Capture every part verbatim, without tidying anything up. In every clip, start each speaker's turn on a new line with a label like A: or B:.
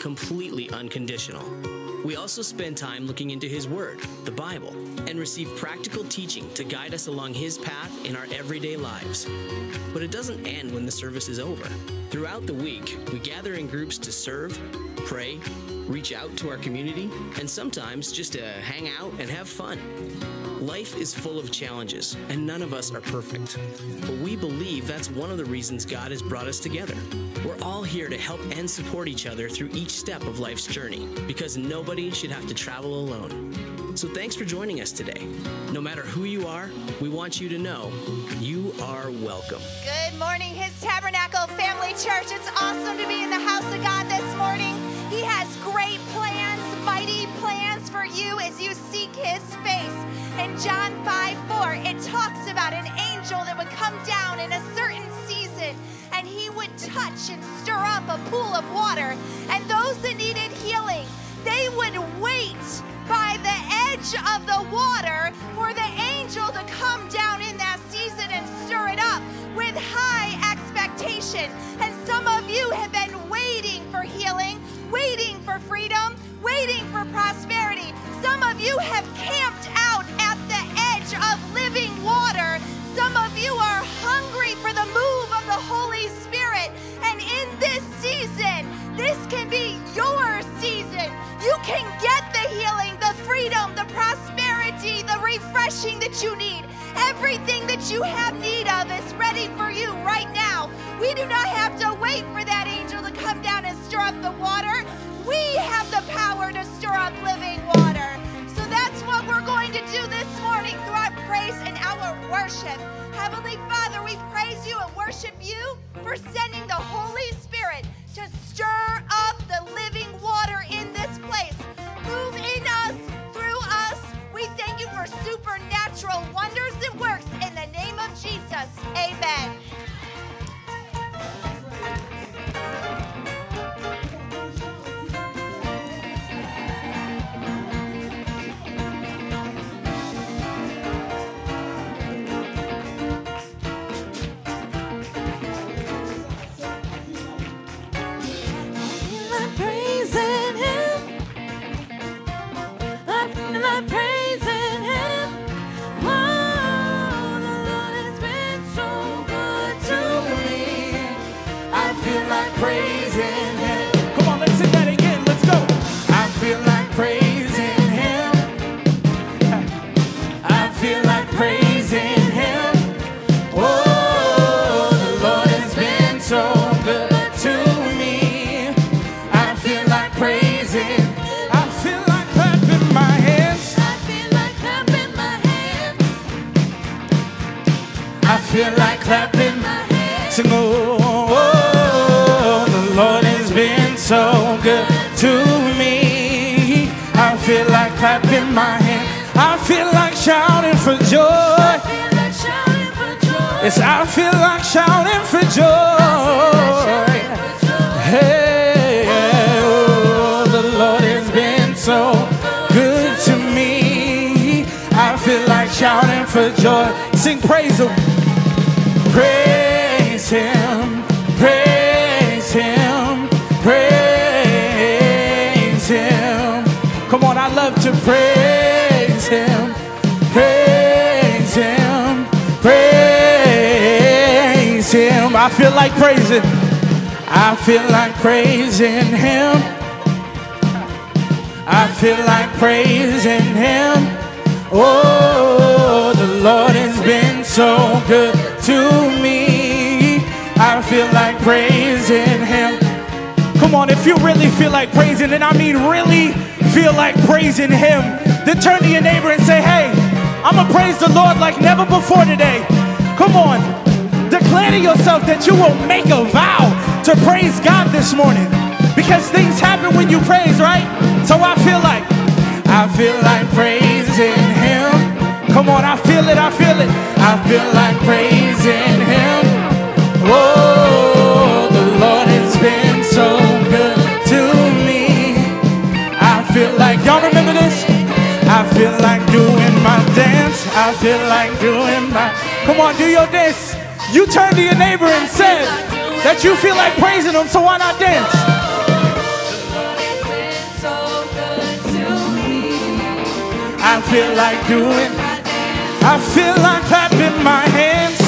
A: completely unconditional. We also spend time looking into His Word, the Bible, and receive practical teaching to guide us along His path in our everyday lives. But it doesn't end when the service is over. Throughout the week, we gather in groups to serve, pray, reach out to our community, and sometimes just to hang out and have fun. Life is full of challenges, and none of us are perfect. But we believe that's one of the reasons God has brought us together. We're all here to help and support each other through each step of life's journey, because nobody should have to travel alone. So thanks for joining us today. No matter who you are, we want you to know you are welcome.
B: Good morning, His Tabernacle Family Church. It's awesome to be in the house of God this morning. He has great plans, mighty plans for you as you seek His face. In John five four, it talks about an angel that would come down in a certain season, and he would touch and stir up a pool of water. And those that needed healing, they would wait by the edge of the water for the angel to come down in that season and stir it up with high expectation. And some of you have been waiting for healing, waiting for freedom, waiting for prosperity. Some of you have camped out at the edge of living water. Some of you are hungry for the move of the Holy Spirit. And in this season, this can be your season. You can get the healing, the freedom, the prosperity, the refreshing that you need. Everything that you have need of is ready for you right now. We do not have to wait for that angel to come down and stir up the water. We have the power to stir up living water. So that's what we're going to do this morning through our praise and our worship. Heavenly Father, we praise you and worship you for sending the Holy Spirit to stir up the living water in this place. Move in us, through us. We thank you for supernatural wonders and works in the name of Jesus. Amen.
C: Feel like clapping my hands. Sing, oh, oh, the Lord has been so good to me. I feel like clapping my hands. I feel like shouting for joy. I feel like shouting for joy. Yes, I feel like shouting for joy. Hey, oh, the Lord has been so good to me. I feel like shouting for joy. Sing, praise Him. Praise Him, praise Him, praise Him. Come on, I love to praise Him, praise Him, praise Him. I feel like praising, I feel like praising Him. I feel like praising Him. Oh, the Lord has been so good to me. I feel like praising Him. Come on, if you really feel like praising, and I mean really feel like praising Him, then turn to your neighbor and say, hey, I'm gonna praise the Lord like never before today. Come on, declare to yourself that you will make a vow to praise God this morning, because things happen when you praise, right? So I feel like I feel like praising Him. Come on, I feel it, I feel it. I feel like praising Him. Oh, the Lord has been so good to me. I feel like, y'all remember this? I feel like doing my dance. I feel like doing my, come on, do your dance. You turn to your neighbor and say that you feel like praising Him, so why not dance? feel like doing. I feel like clapping my hands.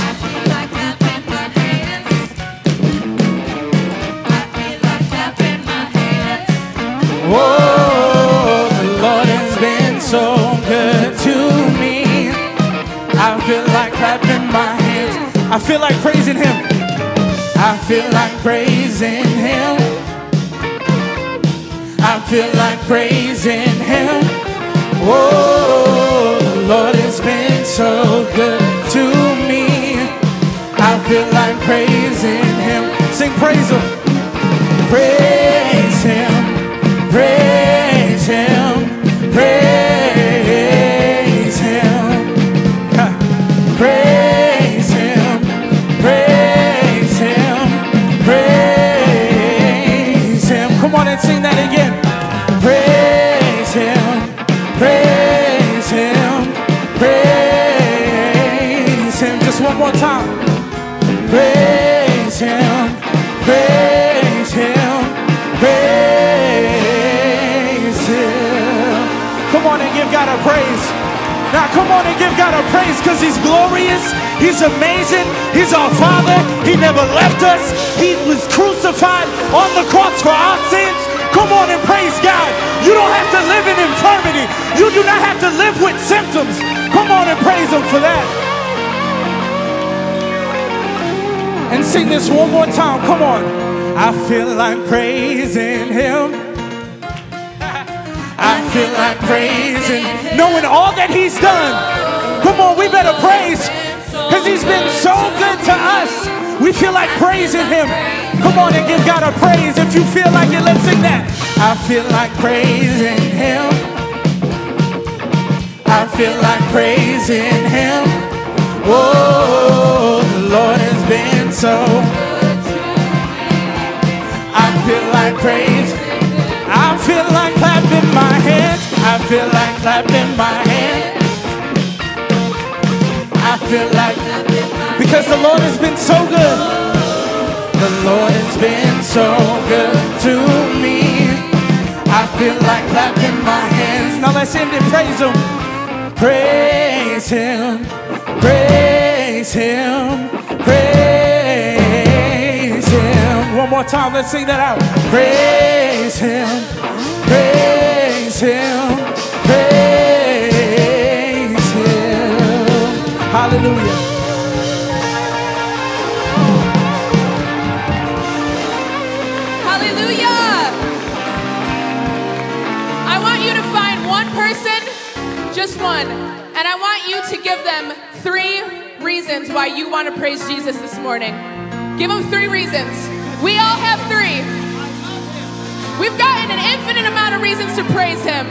C: Oh, the Lord has been so good to me. I feel like clapping my hands. I feel like praising him. I feel like praising him. I feel like praising him. Oh, the Lord has been so good to me. I feel like praising him. Sing praise him. Praise him. Praise him, praise him, ha. Praise him, praise him, praise him. Come on and sing that again. Praise him, praise him, praise him. Just one more time. Praise him, praise him, praise. Come on and give God a praise. Now come on and give God a praise because he's glorious. He's amazing. He's our Father. He never left us. He was crucified on the cross for our sins. Come on and praise God. You don't have to live in infirmity. You do not have to live with symptoms. Come on and praise him for that. And sing this one more time. Come on. I feel like praising him. I feel like praising, knowing all that he's done. Come on, we better praise, because he's been so good to us. We feel like praising him. Come on and give God a praise. If you feel like it, let's sing that. I feel like praising him. I feel like praising him. Oh, the Lord has been so good to me. I feel like praising. I feel like clapping my hands. I feel like clapping my hands. I feel like, because the Lord has been so good. The Lord has been so good to me. I feel like clapping my hands. Now let's end it. Praise him. Praise him. Praise him. Praise him. One more time. Let's sing that out. Praise him. Praise him. Praise him. Hallelujah.
D: Hallelujah. I want you to find one person, just one, and I want you to give them three reasons why you want to praise Jesus this morning. Give them three reasons. We all have three. We've gotten an infinite amount of reasons to praise him.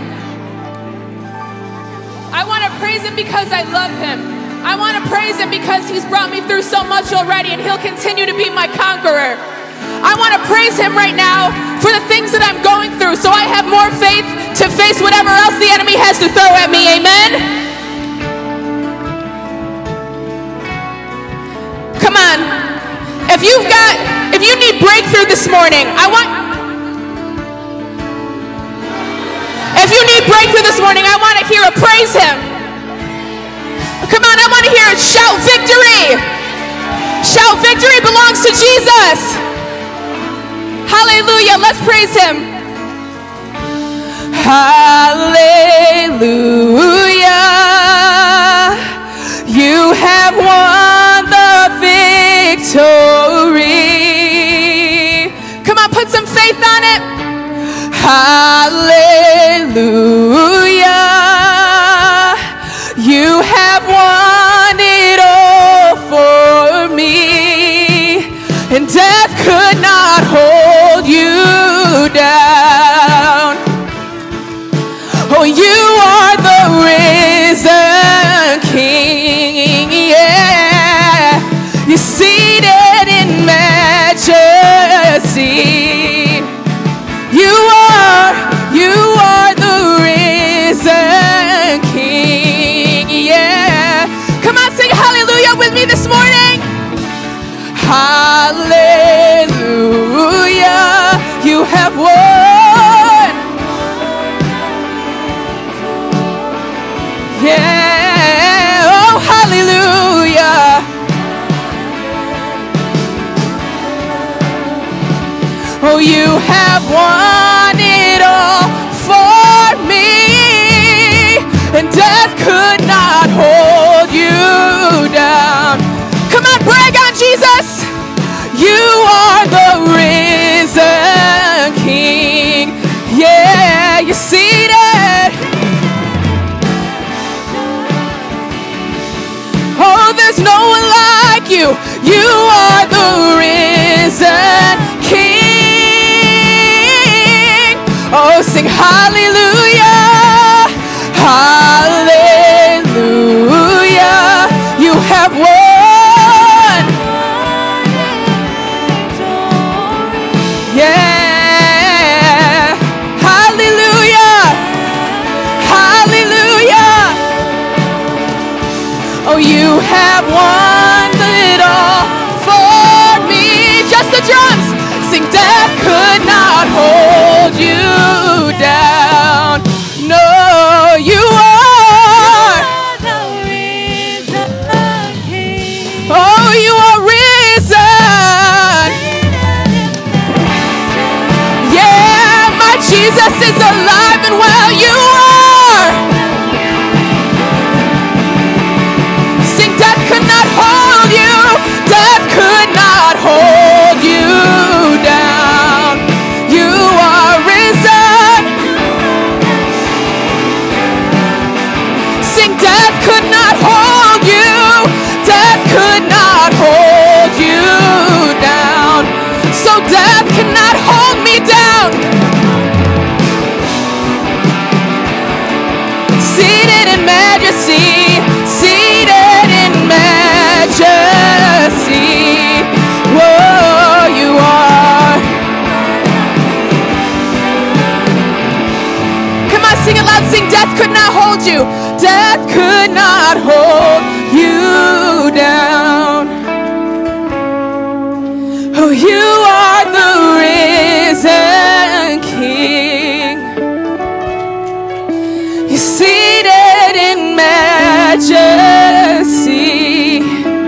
D: I want to praise him because I love him. I want to praise him because he's brought me through so much already and he'll continue to be my conqueror. I want to praise him right now for the things that I'm going through so I have more faith to face whatever else the enemy has to throw at me. Amen? Come on. If you've got, if you need breakthrough this morning, I want, if you need breakthrough this morning, I want to hear a praise him. Come on, I want to hear it. Shout victory. Shout victory belongs to Jesus. Hallelujah. Let's praise him. Hallelujah. You have won the victory. Come on, put some faith on it. Hallelujah. You have won it all for me, and death could not hold you down. Oh, you are the risen King, yeah. You're seated in majesty. You are, you are the risen King, yeah. Come on, sing hallelujah with me this morning. Hallelujah, you have won. have won it all for me, and death could not hold you down. Come on, brag on Jesus. You are the risen King. Yeah, you're seated. Oh, there's no one like you. You are the risen King. Oh, sing hallelujah. Hallelujah. You have won. Yeah. Hallelujah. Hallelujah. Oh, you have won it all for me. Just the drums. Sing, death could not hold you down. No, you are. Oh, you are risen. Yeah, my Jesus is alive and well. You are. Sing, death could not hold you. Death could not hold you down. You are risen. Sing, death could not hold you. Death could not hold you down. So death cannot hold me down. Seated in majesty, seated in majesty. Whoa, you are. Come on, sing it loud. Sing, death could not hold you. Death could not hold you down. Oh, you are the risen King. You're seated in majesty.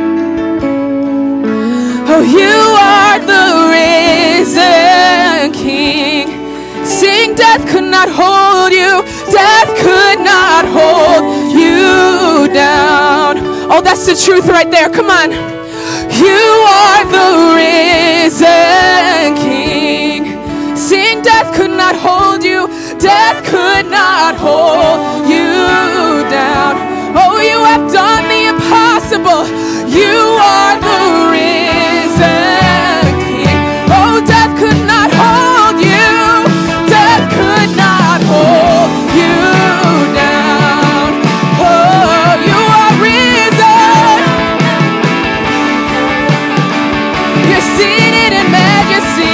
D: Oh, you are the risen King. Sing, death could not hold you. Death could not hold you down. Oh, that's the truth right there. Come on. You are the risen King. Sing, death could not hold you. Death could not hold you down. Oh, you have done the impossible. You are the risen King. Oh, death could not hold you. Death could not hold you down. Oh, you are risen. You're seated in majesty.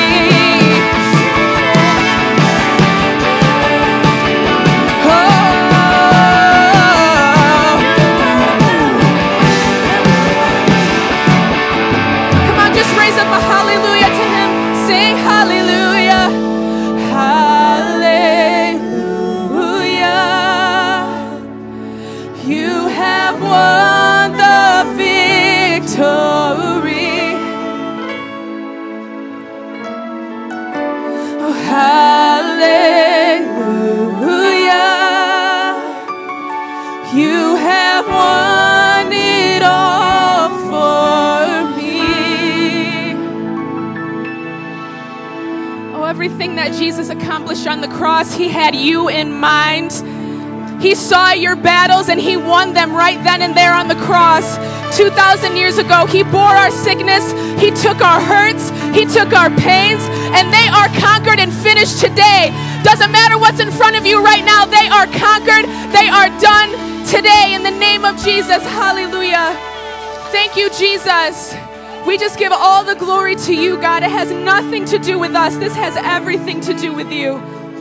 D: Everything that Jesus accomplished on the cross, he had you in mind. He saw your battles and he won them right then and there on the cross. two thousand years ago, he bore our sickness, he took our hurts, he took our pains, and they are conquered and finished today. Doesn't matter what's in front of you right now, they are conquered, they are done today in the name of Jesus. Hallelujah. Thank you, Jesus. We just give all the glory to you, God. It has nothing to do with us. This has everything to do with you.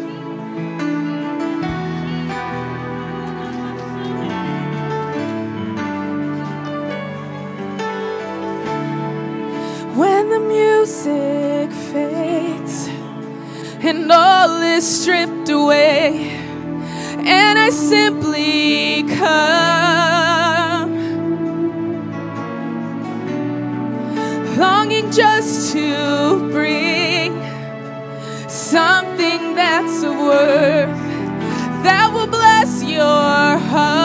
D: When the music fades and all is stripped away, and I simply come, longing just to bring something that's of worth that will bless your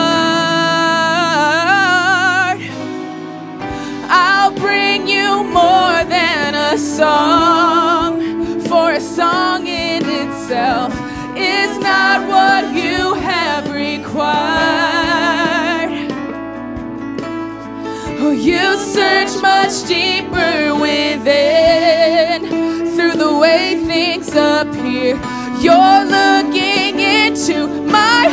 D: heart. I'll bring you more than a song, for a song in itself is not what you have required. Oh, you search much deeper within. Through the way things appear, you're looking into my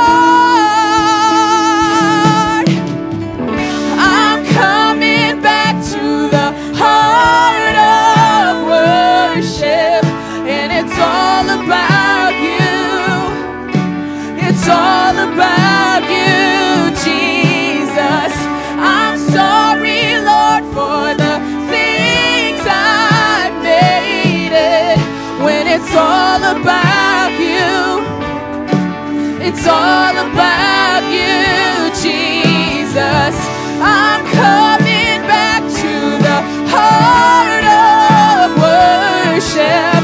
D: heart. I'm coming back to the heart of worship, and it's all about you. It's all about you, Jesus. I'm sorry, Lord, for the things I've made it. When it's all about you, it's all about you, Jesus. I'm coming back to the heart of worship.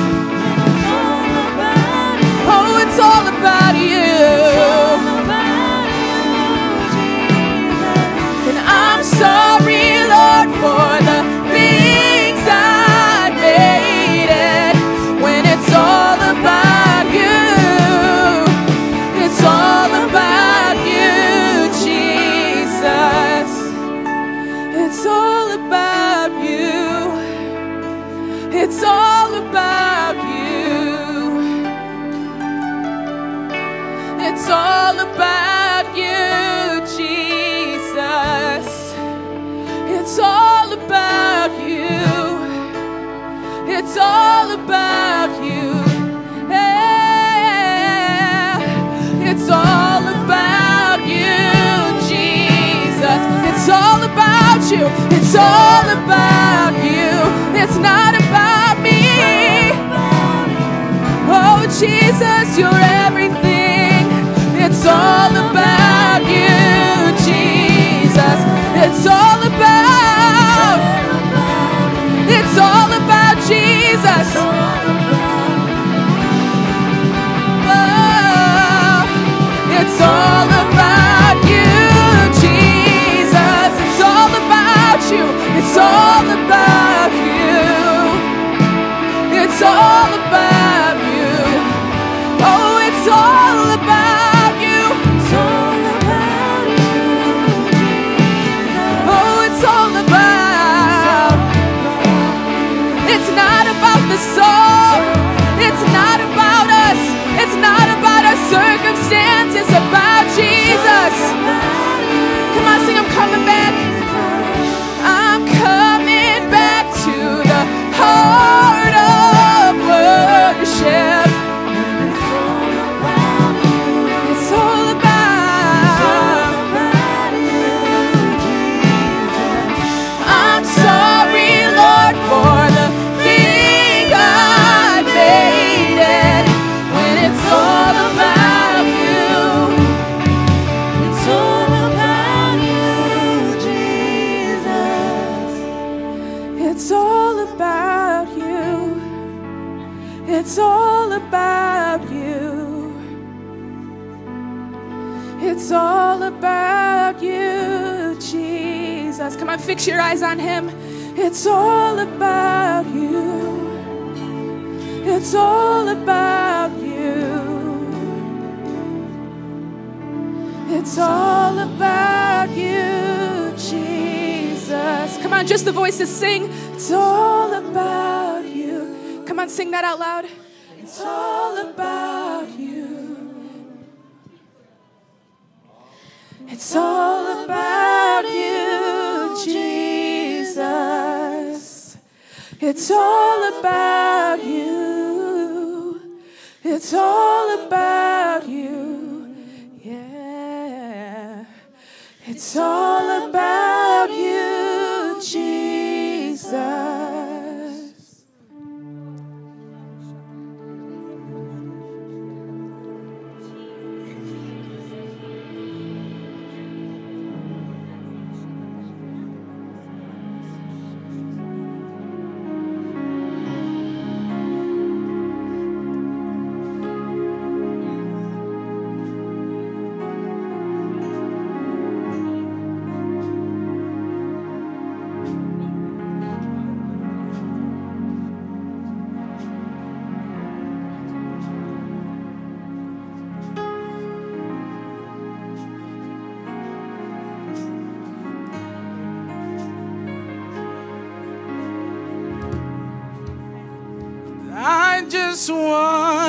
D: Oh, it's all about you. And I'm sorry, Lord, for the things I made it. When it's all about you, it's all about you, Jesus. It's all about you. It's all about you. It's all about you, Jesus. It's all about you. It's all about you. Yeah. It's all about you, Jesus. It's all about you. It's all about you. It's not about me. Oh, Jesus, you're everything. It's all about you, Jesus. It's all about. It's all about Jesus. Oh, it's all about you, Jesus. It's all about you. It's all about you. It's all about you. Oh, it's all about you. It's all about you. Oh, it's all about. It's not about the soul. It's not about us. It's not about our circumstance. It's about Jesus. Come on, sing, I'm coming back. I'm coming back to the heart of worship. It's all about. I'm sorry, Lord, for the thing I made it. When it's all about you, it's all about you, Jesus. It's all about you. It's all about you. It's all about you, Jesus. Come on, fix your eyes on him. It's all about you. It's all about you. It's all about you, Jesus. Come on, just the voices sing. It's all about you. Come on, sing that out loud. It's all about you. It's all about you, Jesus. It's all about you. It's all about you. Yeah. It's all about you, Jesus.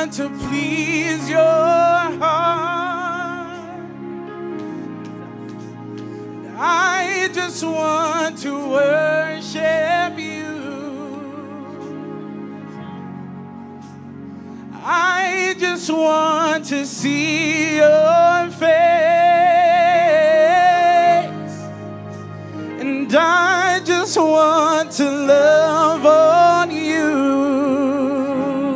C: want to please your heart. I just want to worship you. I just want to see your face, and I just want to love on you.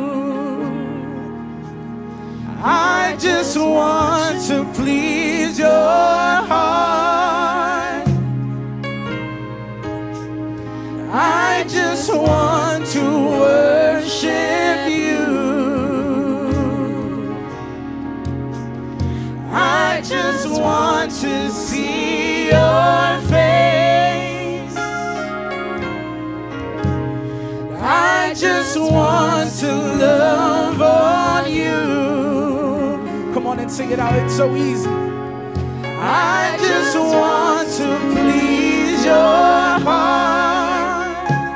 C: I just want to please your heart. I just want to worship you. I just want to see your face. I just want to love on you. Come on and sing it out, it's so easy. I just want to please your heart.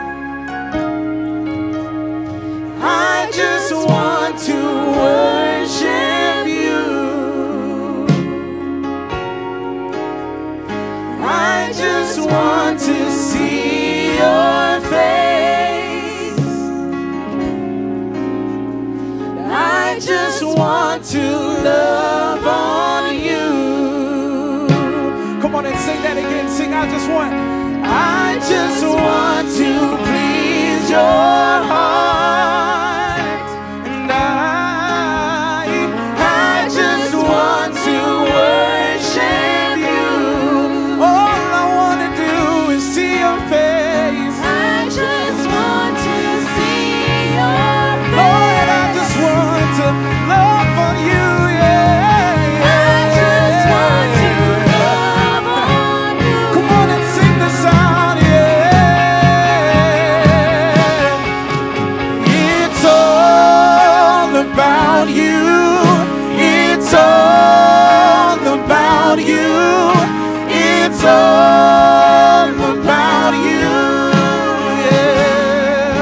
C: I just want to worship you. I just want to see your face. I just want to love on you. Come on and sing that again. Sing, I just want. I just want to please your heart. And I, I just want to worship you. All I want to do is see your face.
B: I just want to see your face.
C: Lord, I just want to love on you, yeah, yeah.
B: I just want to love on you.
C: Come on and sing this out, yeah. It's all about you. It's all about you. It's all about you, yeah.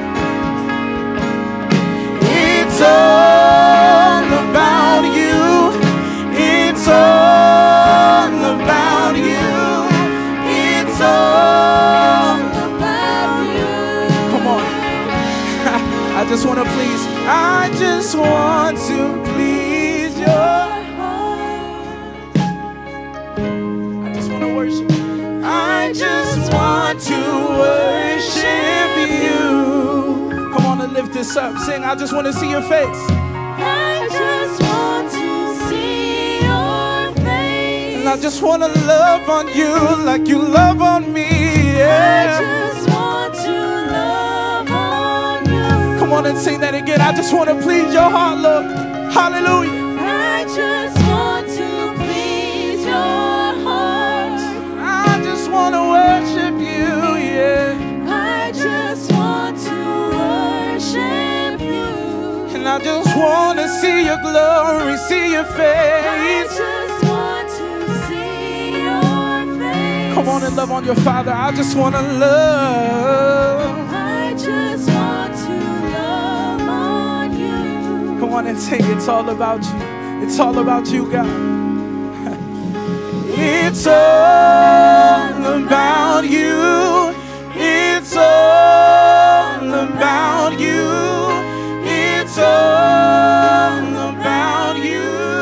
C: It's all about you. It's all about you. It's all about you. Come on. I just want to please. I just want to please your heart. I just want to worship. I just want to worship you. Come on and lift this up. Sing, I just want to see your face.
B: I just want to see your face.
C: And I just want to love on you like you love on me,
B: I
C: yeah.
B: just want to love on you.
C: Come on and sing that again. I just want to please your heart, Lord. Hallelujah.
B: I just want to please your heart.
C: I just want to worship you, yeah.
B: I just want to worship you.
C: And I just want to see your glory, see your
B: I
C: face.
B: just want to see your face.
C: Come on and love on your Father. I just want to love.
B: I just want to love on you.
C: Come on and sing. It's all about you. It's all about you, God. It's all about you. It's all about you. It's all about you.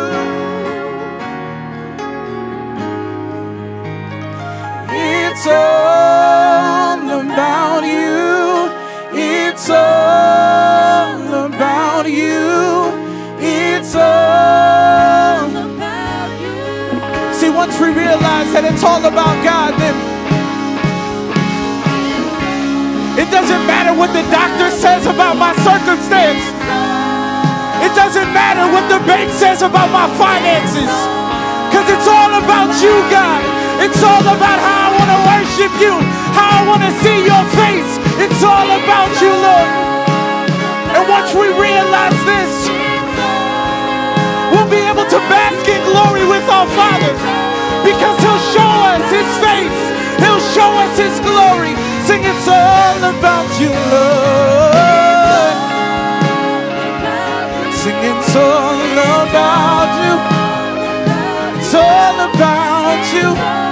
C: It's all about you. It's all about you. It's all
B: About you.
C: See, once we realize that it's all about God, then it doesn't matter what the doctor says about my circumstance. It doesn't matter what the bank says about my finances. Because it's all about you, God. It's all about how I want to worship you, how I want to see your face. It's all about you, Lord. And once we realize this, we'll be able to bask in glory with our Father, because He'll show us His face. He'll show us His glory. Sing, it's all about you, Lord. It's It's all about you. It's all about you.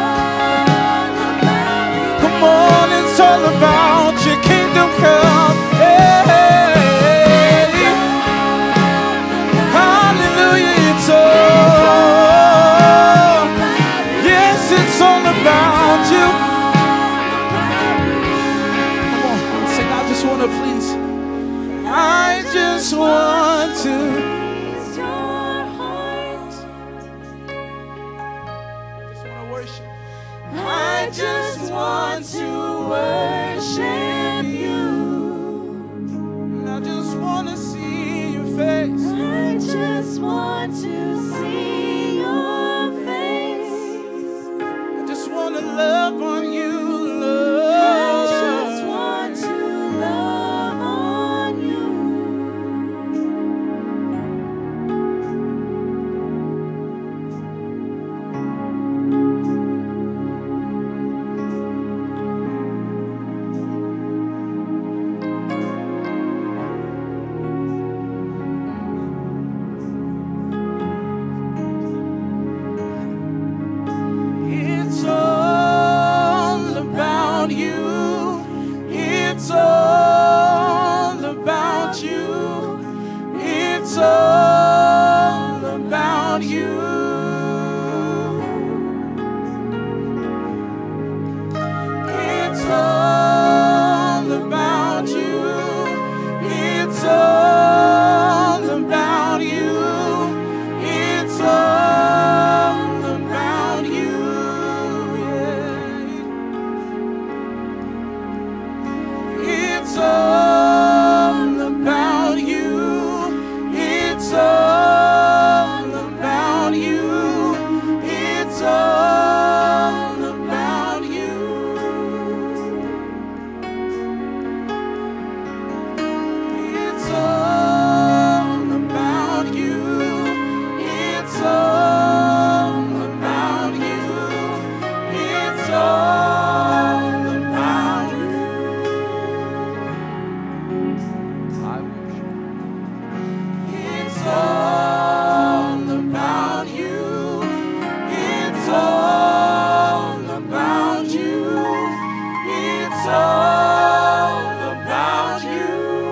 C: Come on, it's all about your kingdom come. Hey, hallelujah, it's all. Yes, it's all about you. Come on, sing, I just want to please. I just want to. I just want to worship you. And I just want to see your face. I just want to see your face. I just want to love on you, love. I just want to love on you. It's all about you. It's all about you. It's all about you. It's all about you. It's all about you. It's all about you. Yeah. It's all about you. It's all about you. It's all about you. It's all about you. It's all about you. It's all about you. It's all about you. It's all about you. It's all about you.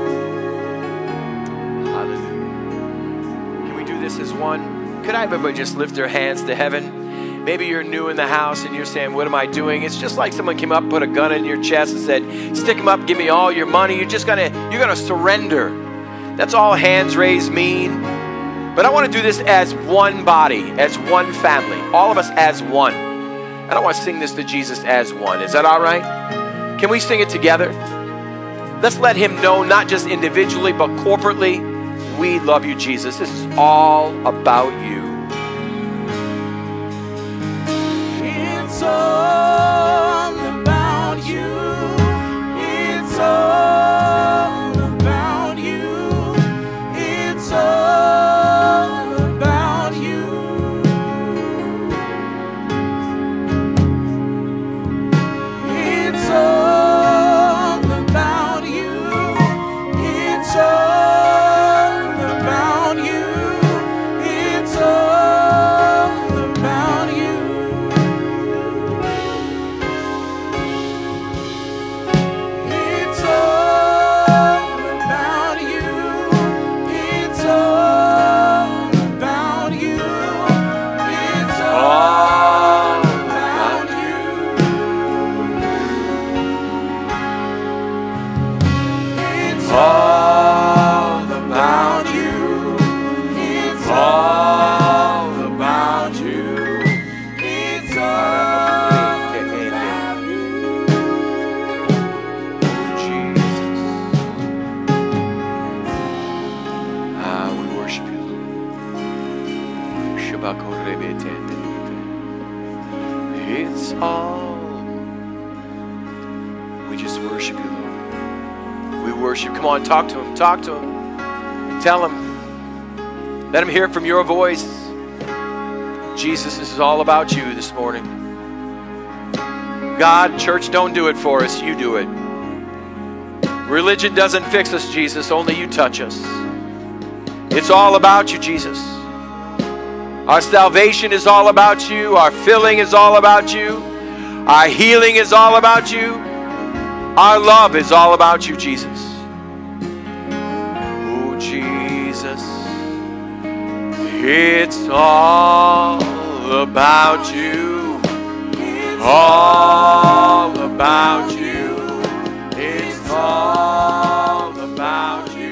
E: Hallelujah. Can we do this as one? Could I have everybody just lift their hands to heaven? Maybe you're new in the house and you're saying, what am I doing? It's just like someone came up, put a gun in your chest and said, stick them up, give me all your money. You're just gonna, you're gonna surrender. That's all hands raised mean. But I want to do this as one body, as one family, all of us as one. And I want to sing this to Jesus as one. Is that all right? Can we sing it together? Let's let him know, not just individually, but corporately, we love you, Jesus. This is all about you.
C: It's all about you. It's all about you. It's all about you. It's all about you. It's all about you. It's all about you. It's all about you. It's all about you. It's all about you. It's all about you. It's all about you. It's all about you.
E: Jesus. Ah, we worship you, Lord. It's all. We just worship you, Lord. We worship. Come on, talk to him. Talk to him. Tell him. Let him hear it from your voice. Jesus, this is all about you this morning. God, church, don't do it for us. You do it. Religion doesn't fix us, Jesus. Only you touch us. It's all about you, Jesus. Our salvation is all about you. Our filling is all about you. Our healing is all about you. Our love is all about you, Jesus. Oh, Jesus, it's all about you. All about you. It's all about you.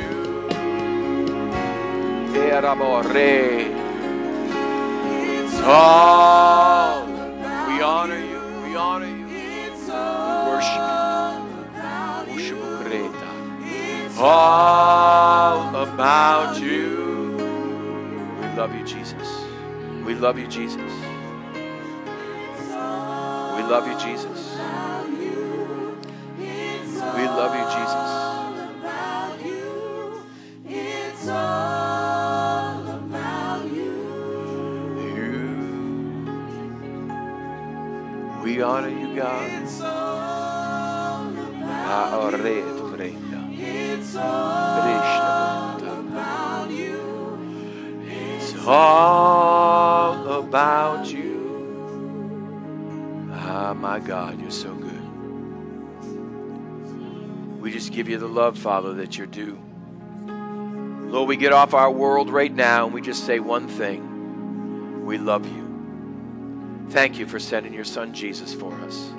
E: It's all. We honor you. We honor you. We worship you. All about you. We love you, Jesus. We love you, Jesus. We love you, Jesus. We love you, Jesus. We honor you, God. It's all about you. It's all about you. Ah, my God, you're so good. We just give you the love, Father, that you're due. Lord, we get off our world right now and we just say one thing. We love you. Thank you for sending your son Jesus for us.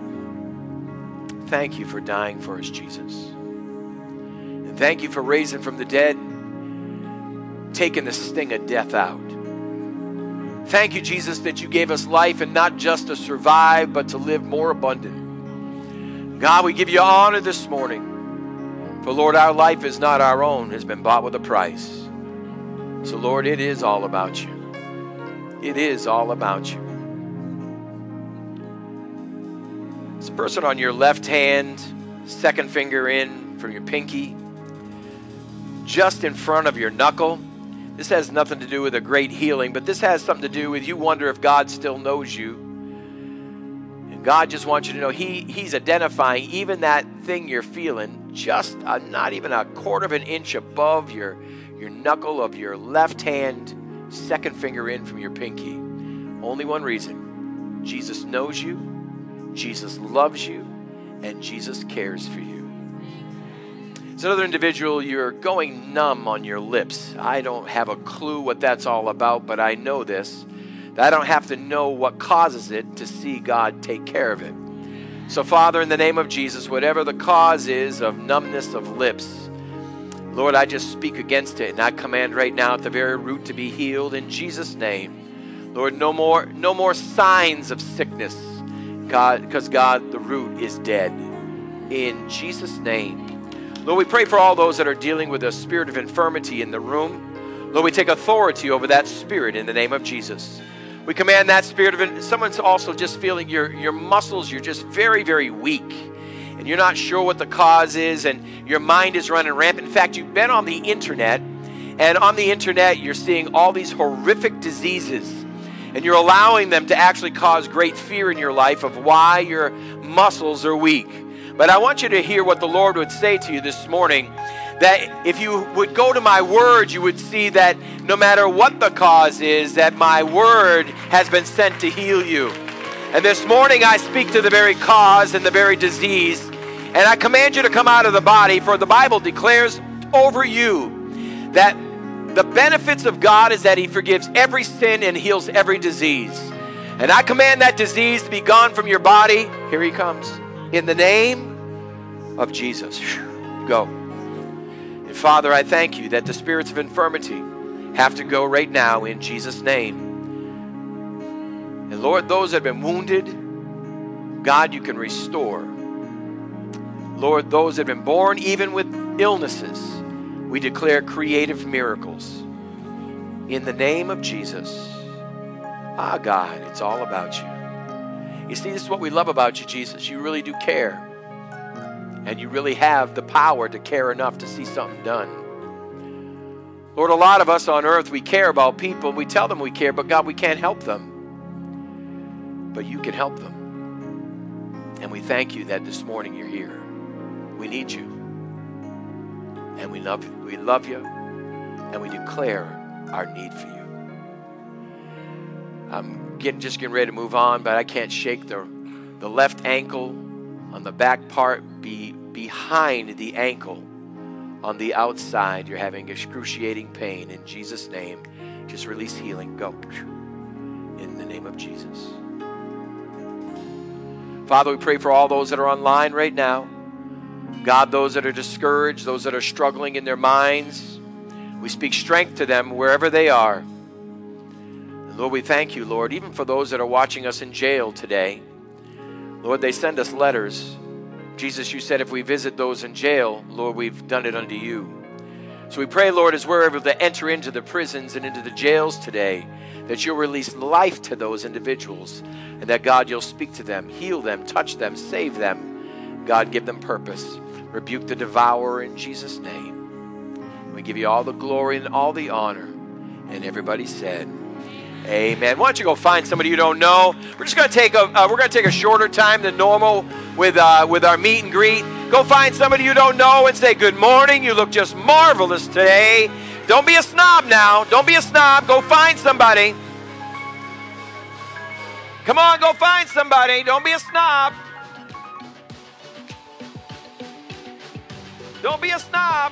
E: Thank you for dying for us, Jesus. And thank you for raising from the dead, taking the sting of death out. Thank you, Jesus, that you gave us life and not just to survive, but to live more abundant. God, we give you honor this morning. For Lord, our life is not our own, it has been bought with a price. So Lord, it is all about you. It is all about you. It's a person on your left hand, second finger in from your pinky, just in front of your knuckle. This has nothing to do with a great healing, but this has something to do with you wonder if God still knows you. And God just wants you to know he, He's identifying even that thing you're feeling just a, not even a quarter of an inch above your, your knuckle of your left hand, second finger in from your pinky. Only one reason. Jesus knows you. Jesus loves you, and Jesus cares for you. It's another individual, you're going numb on your lips. I don't have a clue what that's all about, but I know this, that I don't have to know what causes it to see God take care of it. So, Father, in the name of Jesus, whatever the cause is of numbness of lips, Lord, I just speak against it, and I command right now at the very root to be healed in Jesus' name. Lord, no more, no more signs of sickness. God, because God, the root is dead. In Jesus' name. Lord, we pray for all those that are dealing with a spirit of infirmity in the room. Lord, we take authority over that spirit in the name of Jesus. We command that spirit of, someone's also just feeling your, your muscles, you're just very, very weak. And you're not sure what the cause is, and your mind is running rampant. In fact, you've been on the internet, and on the internet, you're seeing all these horrific diseases. And you're allowing them to actually cause great fear in your life of why your muscles are weak. But I want you to hear what the Lord would say to you this morning, that if you would go to my word, you would see that no matter what the cause is, that my word has been sent to heal you. And this morning I speak to the very cause and the very disease, and I command you to come out of the body, for the Bible declares over you that the benefits of God is that He forgives every sin and heals every disease. And I command that disease to be gone from your body. Here he comes. In the name of Jesus. Go. And Father, I thank you that the spirits of infirmity have to go right now in Jesus' name. And Lord, those that have been wounded, God, you can restore. Lord, those that have been born even with illnesses, we declare creative miracles. In the name of Jesus. Ah, God, it's all about you. You see, this is what we love about you, Jesus. You really do care. And you really have the power to care enough to see something done. Lord, a lot of us on earth, we care about people. We tell them we care, but God, we can't help them. But you can help them. And we thank you that this morning you're here. We need you. And we love you. We love you. and we declare our need for you. I'm getting, just getting ready to move on, but I can't shake the, the left ankle on the back part, be behind the ankle on the outside. You're having excruciating pain. In Jesus' name, just release healing. Go. In the name of Jesus. Father, we pray for all those that are online right now. God, those that are discouraged, those that are struggling in their minds, we speak strength to them wherever they are. And Lord, we thank you, Lord, even for those that are watching us in jail today. Lord, they send us letters. Jesus, you said if we visit those in jail, Lord, we've done it unto you. So we pray, Lord, as we're able to enter into the prisons and into the jails today, that you'll release life to those individuals, and that, God, you'll speak to them, heal them, touch them, save them. God, give them purpose. Rebuke the devourer in Jesus' name. We give you all the glory and all the honor. And everybody said, amen. Why don't you go find somebody you don't know? We're just going to take a uh, we're going to take a shorter time than normal with uh, with our meet and greet. Go find somebody you don't know and say, good morning. You look just marvelous today. Don't be a snob now. Don't be a snob. Go find somebody. Come on, go find somebody. Don't be a snob. Don't be a snob.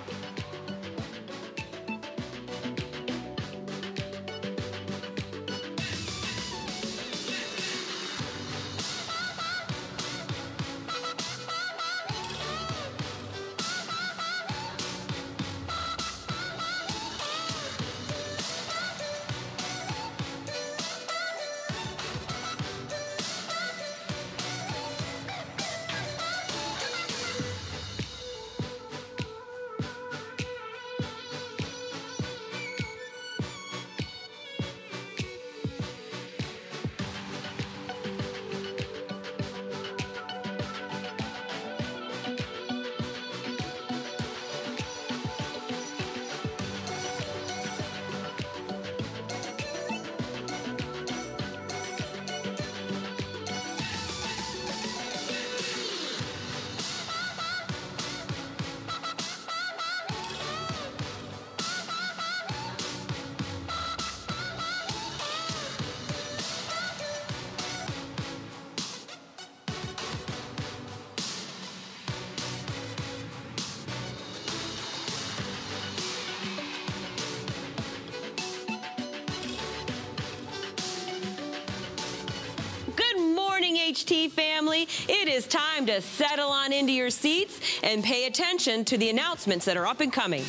F: H T family, it is time to settle on into your seats and pay attention to the announcements that are up and coming.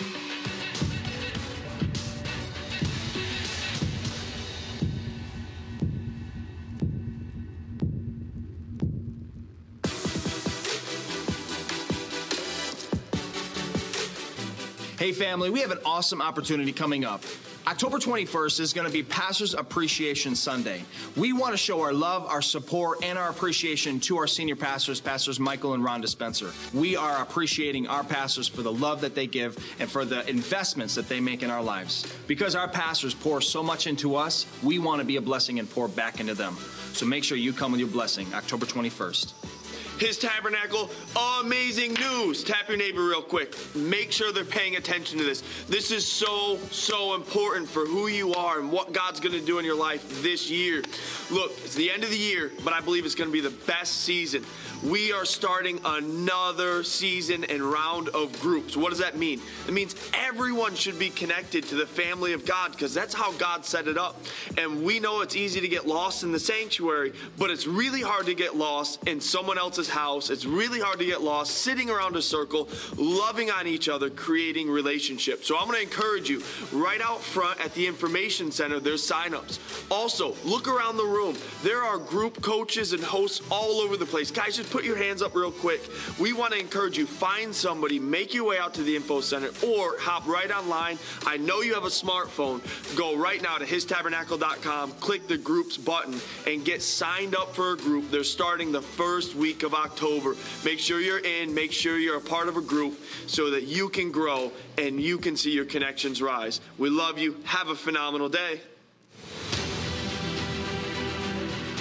G: Hey family, we have an awesome opportunity coming up. October twenty-first is going to be Pastors Appreciation Sunday. We want to show our love, our support, and our appreciation to our senior pastors, Pastors Michael and Rhonda Spencer. We are appreciating our pastors for the love that they give and for the investments that they make in our lives. Because our pastors pour so much into us, we want to be a blessing and pour back into them. So make sure you come with your blessing, October twenty-first.
H: His Tabernacle, amazing news. Tap your neighbor real quick. Make sure they're paying attention to this. This is so, so important for who you are and what God's going to do in your life this year. Look, it's the end of the year, but I believe it's going to be the best season. We are starting another season and round of groups. What does that mean? It means everyone should be connected to the family of God because that's how God set it up. And we know it's easy to get lost in the sanctuary, but it's really hard to get lost in someone else's house. It's really hard to get lost sitting around a circle, loving on each other, creating relationships. So I'm going to encourage you, right out front at the information center, there's signups. Also, look around the room. There are group coaches and hosts all over the place. Guys, just put your hands up real quick. We want to encourage you, find somebody, make your way out to the info center, or hop right online. I know you have a smartphone. Go right now to his tabernacle dot com, click the groups button, and get signed up for a group. They're starting the first week of October. Make sure you're in, make sure you're a part of a group so that you can grow and you can see your connections rise. We love you. Have a phenomenal day.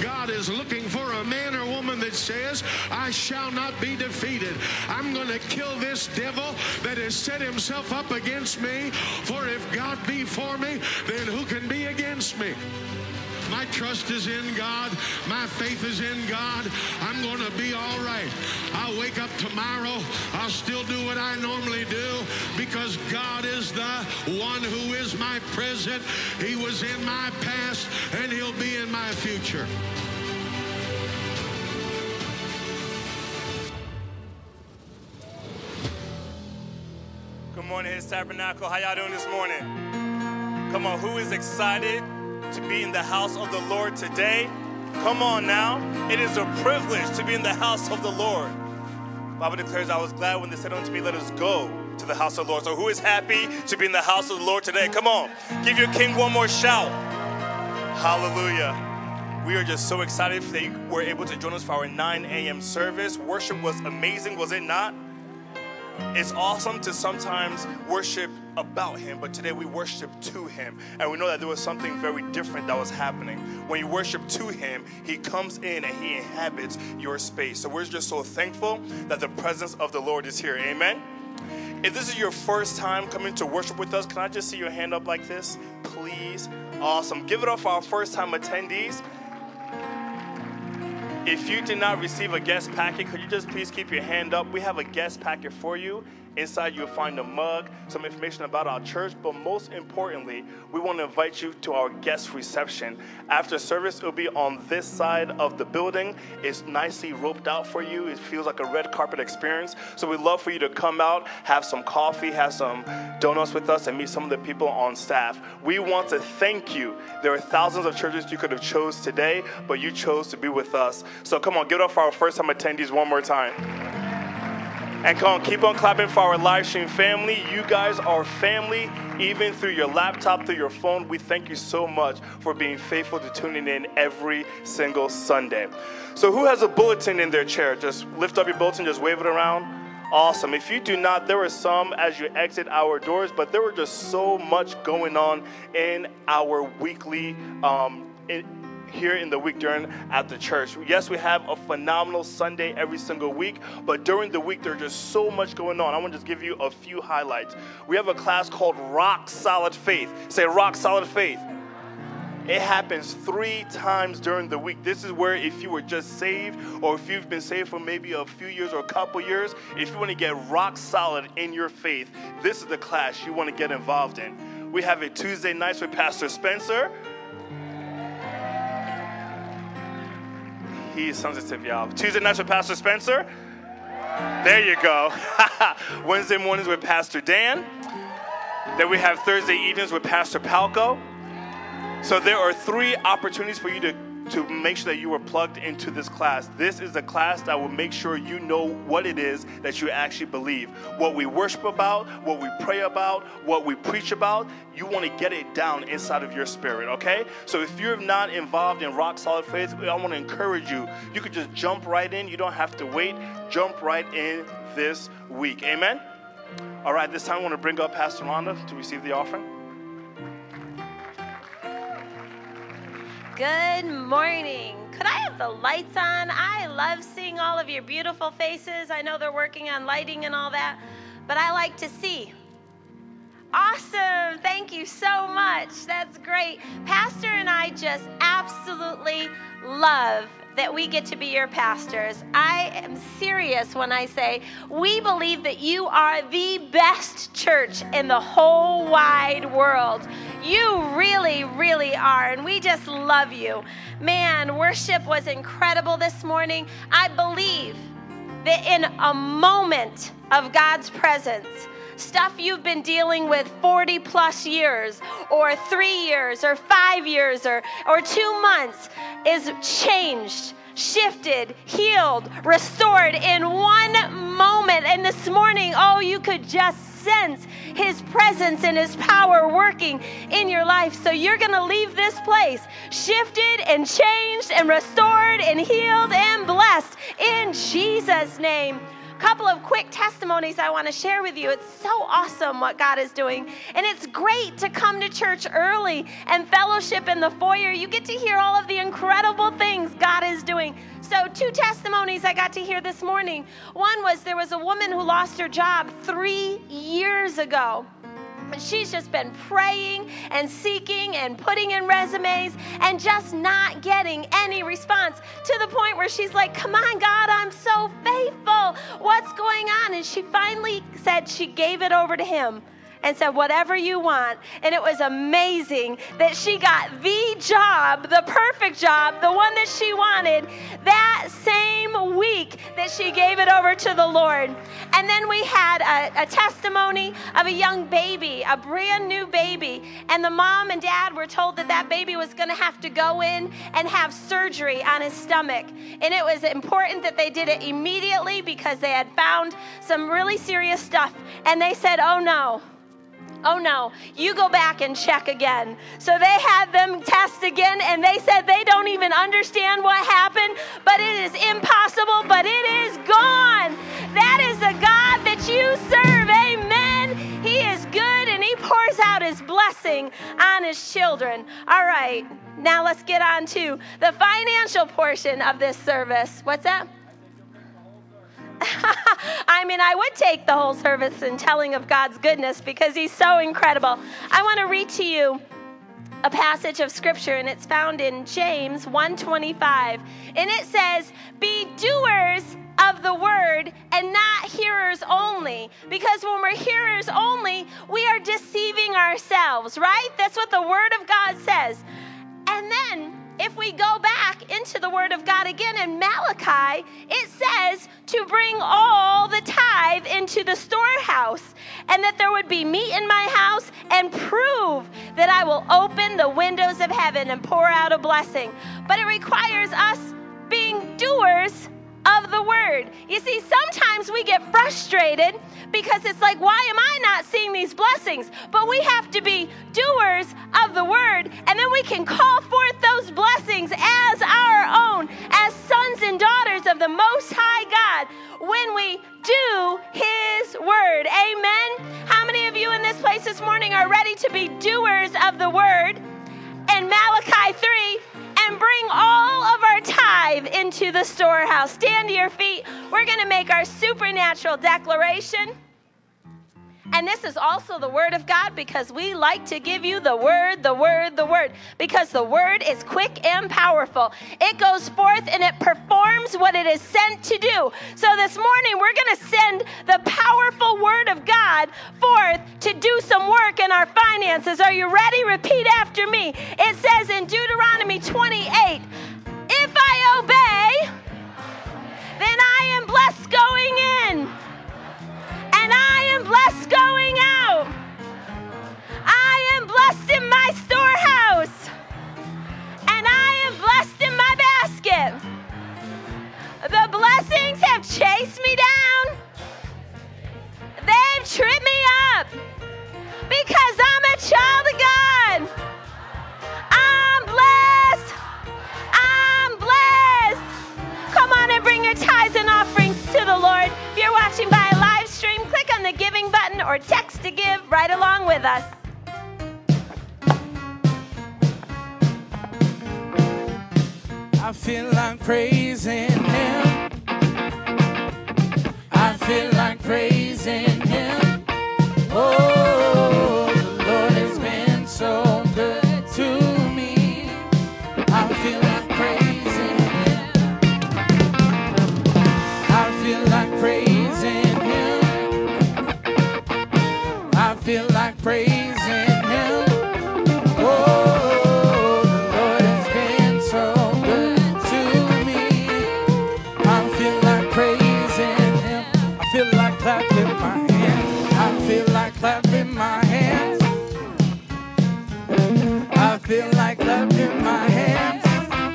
I: God is looking for a man or woman that says, I shall not be defeated. I'm going to kill this devil that has set himself up against me. For if God be for me, then who can be against me? My trust is in God. My faith is in God. I'm going to be all right. I'll wake up tomorrow. I'll still do what I normally do because God is the one who is my present. He was in my past and he'll be in my future.
J: Good morning, His Tabernacle. How y'all doing this morning? Come on, who is excited to be in the house of the Lord today? Come on now. It is a privilege to be in the house of the Lord. The Bible declares, I was glad when they said unto me, let us go to the house of the Lord. So who is happy to be in the house of the Lord today? Come on. Give your King one more shout. Hallelujah. We are just so excited that you were able to join us for our nine a.m. service. Worship was amazing, was it not? It's awesome to sometimes worship about him, but today we worship to him. And we know that there was something very different that was happening. When you worship to him, he comes in and he inhabits your space. So we're just so thankful that the presence of the Lord is here. Amen? If this is your first time coming to worship with us, can I just see your hand up like this? Please. Awesome. Give it up for our first time attendees. If you did not receive a guest packet, could you just please keep your hand up? We have a guest packet for you. Inside you'll find a mug, some information about our church, but most importantly, we want to invite you to our guest reception. After service, it'll be on this side of the building. It's nicely roped out for you. It feels like a red carpet experience. So we'd love for you to come out, have some coffee, have some donuts with us, and meet some of the people on staff. We want to thank you. There are thousands of churches you could have chose today, but you chose to be with us. So come on, give it up for our first-time attendees one more time. And come on, keep on clapping for our live stream family. You guys are family, even through your laptop, through your phone. We thank you so much for being faithful to tuning in every single Sunday. So who has a bulletin in their chair? Just lift up your bulletin, just wave it around. Awesome. If you do not, there were some as you exit our doors, but there were just so much going on in our weekly um, in, here in the week during at the church. Yes, we have a phenomenal Sunday every single week, but during the week there's just so much going on. I want to just give you a few highlights. We have a class called Rock Solid Faith. Say Rock Solid Faith. It happens three times during the week. This is where if you were just saved, or if you've been saved for maybe a few years or a couple years, if you want to get rock solid in your faith, this is the class you want to get involved in. We have a Tuesday nights with Pastor Spencer. He's sensitive, y'all. Tuesday nights with Pastor Spencer. There you go. Wednesday mornings with Pastor Dan. Then we have Thursday evenings with Pastor Palco. So there are three opportunities for you to, to make sure that you are plugged into this class. This is a class that will make sure you know what it is that you actually believe. What we worship about, what we pray about, what we preach about, you want to get it down inside of your spirit, okay? So if you're not involved in Rock Solid Faith, I want to encourage you. You could just jump right in. You don't have to wait. Jump right in this week. Amen? All right, this time I want to bring up Pastor Rhonda to receive the offering.
K: Good morning. Could I have the lights on? I love seeing all of your beautiful faces. I know they're working on lighting and all that, but I like to see. Awesome. Thank you so much. That's great. Pastor and I just absolutely love that we get to be your pastors. I am serious when I say we believe that you are the best church in the whole wide world. You really, really are, and we just love you. Man, worship was incredible this morning. I believe that in a moment of God's presence, stuff you've been dealing with forty plus years or three years or five years or, or two months is changed, shifted, healed, restored in one moment. And this morning, oh, you could just sense his presence and his power working in your life. So you're going to leave this place shifted and changed and restored and healed and blessed in Jesus' name. couple of quick testimonies I want to share with you. It's so awesome what God is doing. And it's great to come to church early and fellowship in the foyer. You get to hear all of the incredible things God is doing. So two testimonies I got to hear this morning. One was there was a woman who lost her job three years ago. And she's just been praying and seeking and putting in resumes and just not getting any response, to the point where she's like, come on, God, I'm so faithful. What's going on? And she finally said she gave it over to him and said, whatever you want. And it was amazing that she got the job, the perfect job, the one that she wanted, that same week that she gave it over to the Lord. And then we had a, a testimony of a young baby, a brand new baby. And the mom and dad were told that that baby was going to have to go in and have surgery on his stomach. And it was important that they did it immediately because they had found some really serious stuff. And they said, oh no. Oh no, you go back and check again. So they had them test again, and they said they don't even understand what happened, but it is impossible, but it is gone. That is the God that you serve. Amen. He is good, and he pours out his blessing on his children. All right, now let's get on to the financial portion of this service. What's that? I mean, I would take the whole service in telling of God's goodness because he's so incredible. I want to read to you a passage of scripture, and it's found in James one twenty-five. And it says, be doers of the word and not hearers only. Because when we're hearers only, we are deceiving ourselves, right? That's what the word of God says. And then if we go back into the word of God again in Malachi, it says to bring all the tithe into the storehouse, and that there would be meat in my house, and prove that I will open the windows of heaven and pour out a blessing. But it requires us being doers of the word. You see, sometimes we get frustrated because it's like, why am I not seeing these blessings? But we have to be doers of the word, and then we can call forth those blessings as our own, as sons and daughters of the Most High God, when we do his word. Amen. How many of you in this place this morning are ready to be doers of the word? And Malachi three, and bring all of our tithe into the storehouse. Stand to your feet. We're going to make our supernatural declaration. And this is also the word of God, because we like to give you the word, the word, the word, because the word is quick and powerful. It goes forth and it performs what it is sent to do. So this morning, we're going to send the powerful word of God forth to do some work in our finances. Are you ready? Repeat after me. It says in Deuteronomy twenty-eight, if I obey, then I am blessed going in, and I am blessed going out. I am blessed in my storehouse, and I am blessed in my basket. The blessings have chased me down. They've tripped me up because I'm a child of God. I'm blessed. I'm blessed. Come on and bring your tithes and offerings to the Lord. If you're watching by a live stream, click on the giving button or text to give right along with us.
C: I feel like praising him. I feel like praising him. Oh, the Lord has been so good to me. I feel like praising him. I feel like praising him. I feel like praising him. Oh, the Lord has been so good to me. I feel like praising him. I feel like clapping my hands. I feel like clapping my hands. I feel like clapping my hands.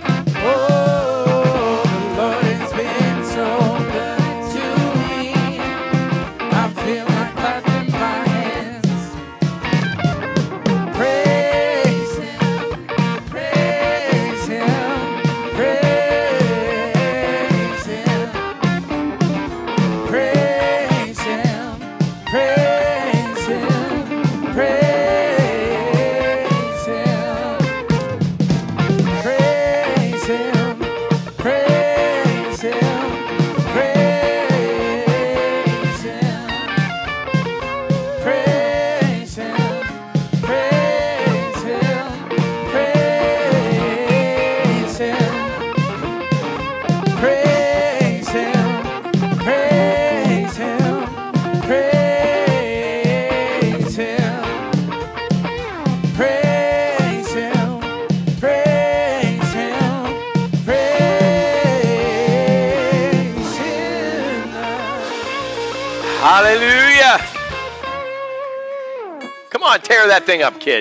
C: Oh, the Lord has been so good to me. I feel like clapping my hands. Praise him, praise him, praise him, praise
E: Hallelujah. Come on, tear that thing up, kid.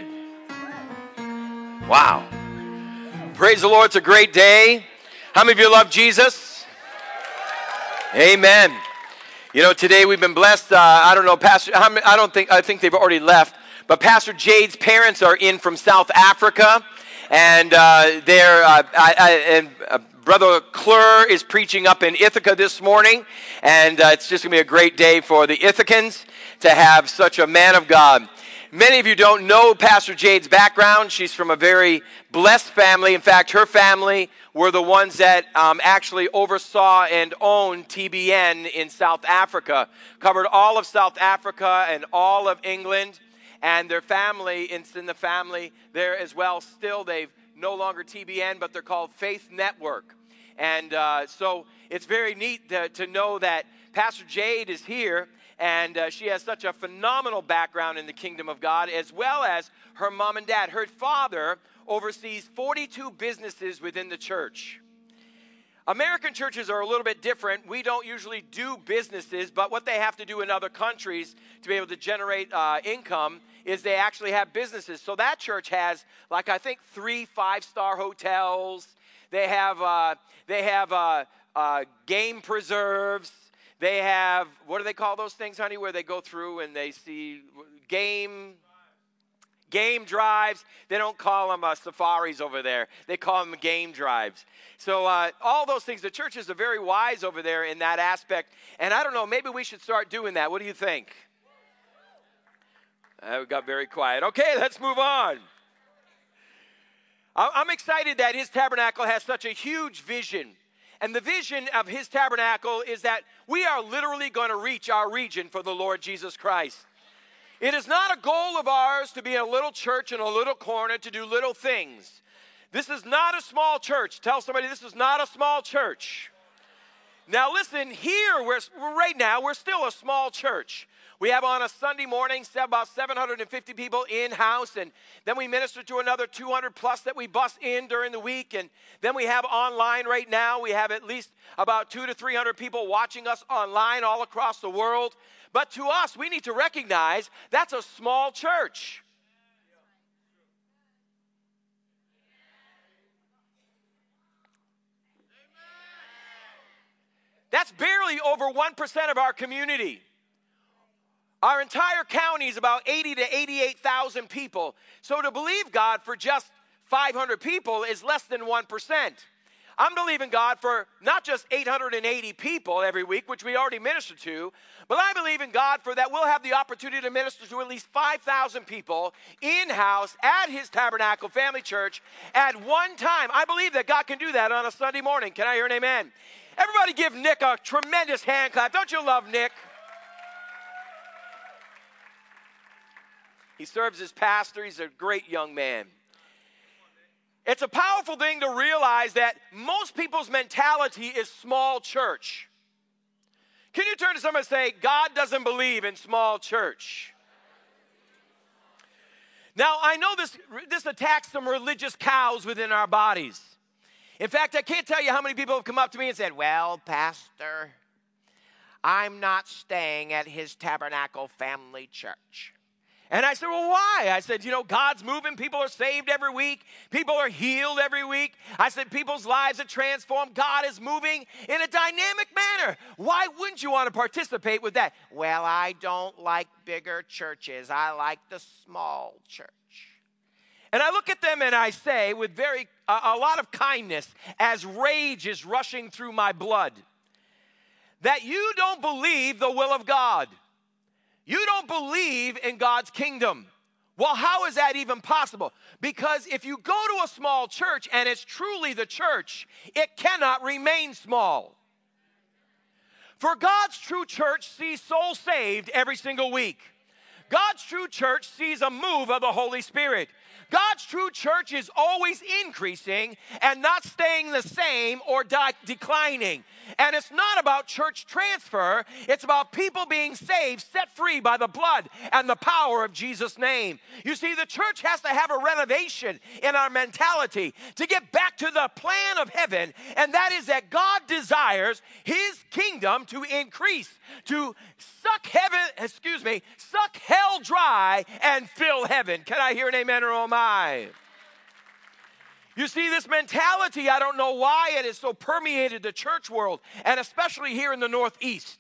E: Wow. Praise the Lord. It's a great day. How many of you love Jesus? Amen. You know, today we've been blessed. Uh, I don't know, Pastor, how many, I don't think, I think they've already left, but Pastor Jade's parents are in from South Africa, and uh, they're, uh, I, I, and uh, Brother Clur is preaching up in Ithaca this morning, and uh, it's just going to be a great day for the Ithacans to have such a man of God. Many of you don't know Pastor Jade's background. She's from a very blessed family. In fact, her family were the ones that um, actually oversaw and owned T B N in South Africa, covered all of South Africa and all of England, and their family, it's in the family there as well. Still, they've no longer T B N, but they're called Faith Network. And uh, so it's very neat to, to know that Pastor Jade is here, and uh, she has such a phenomenal background in the kingdom of God, as well as her mom and dad. Her father oversees forty-two businesses within the church. American churches are a little bit different. We don't usually do businesses, but what they have to do in other countries to be able to generate uh, income is they actually have businesses. So that church has, like, I think three five-star hotels. They have, uh, they have uh, uh, game preserves. They have, what do they call those things, honey, where they go through and they see game, game drives. They don't call them uh, safaris over there. They call them game drives. So uh, all those things, the churches are very wise over there in that aspect. And I don't know, maybe we should start doing that. What do you think? Uh, we got very quiet. Okay, let's move on. I'm excited that His Tabernacle has such a huge vision. And the vision of His Tabernacle is that we are literally going to reach our region for the Lord Jesus Christ. It is not a goal of ours to be in a little church in a little corner to do little things. This is not a small church. Tell somebody this is not a small church. Now listen, here, we're, right now, we're still a small church. We have on a Sunday morning about seven hundred fifty people in-house, and then we minister to another two hundred plus that we bus in during the week, and then we have online right now. We have at least about two to three hundred people watching us online all across the world. But to us, we need to recognize that's a small church. That's barely over one percent of our community. Our entire county is about eighty to eighty-eight thousand people. So to believe God for just five hundred people is less than one percent. I'm believing God for not just eight hundred eighty people every week, which we already minister to, but I believe in God for that we'll have the opportunity to minister to at least five thousand people in-house at His Tabernacle Family Church at one time. I believe that God can do that on a Sunday morning. Can I hear an amen? Everybody give Nick a tremendous hand clap. Don't you love Nick? He serves as pastor. He's a great young man. It's a powerful thing to realize that most people's mentality is small church. Can you turn to someone and say, God doesn't believe in small church? Now, I know this, this attacks some religious cows within our bodies. In fact, I can't tell you how many people have come up to me and said, well, Pastor, I'm not staying at His Tabernacle Family Church. And I said, well, why? I said, you know, God's moving. People are saved every week. People are healed every week. I said, people's lives are transformed. God is moving in a dynamic manner. Why wouldn't you want to participate with that? Well, I don't like bigger churches. I like the small church. And I look at them and I say with very uh, a lot of kindness, as rage is rushing through my blood, that you don't believe the will of God. You don't believe in God's kingdom. Well, how is that even possible? Because if you go to a small church and it's truly the church, it cannot remain small. For God's true church sees souls saved every single week. God's true church sees a move of the Holy Spirit. God's true church is always increasing and not staying the same or de- declining. And it's not about church transfer. It's about people being saved, set free by the blood and the power of Jesus' name. You see, the church has to have a renovation in our mentality to get back to the plan of heaven, and that is that God desires his kingdom to increase, to suck heaven, excuse me, suck hell dry and fill heaven. Can I hear an amen or oh my? You see, this mentality, I don't know why it has so permeated the church world, and especially here in the Northeast.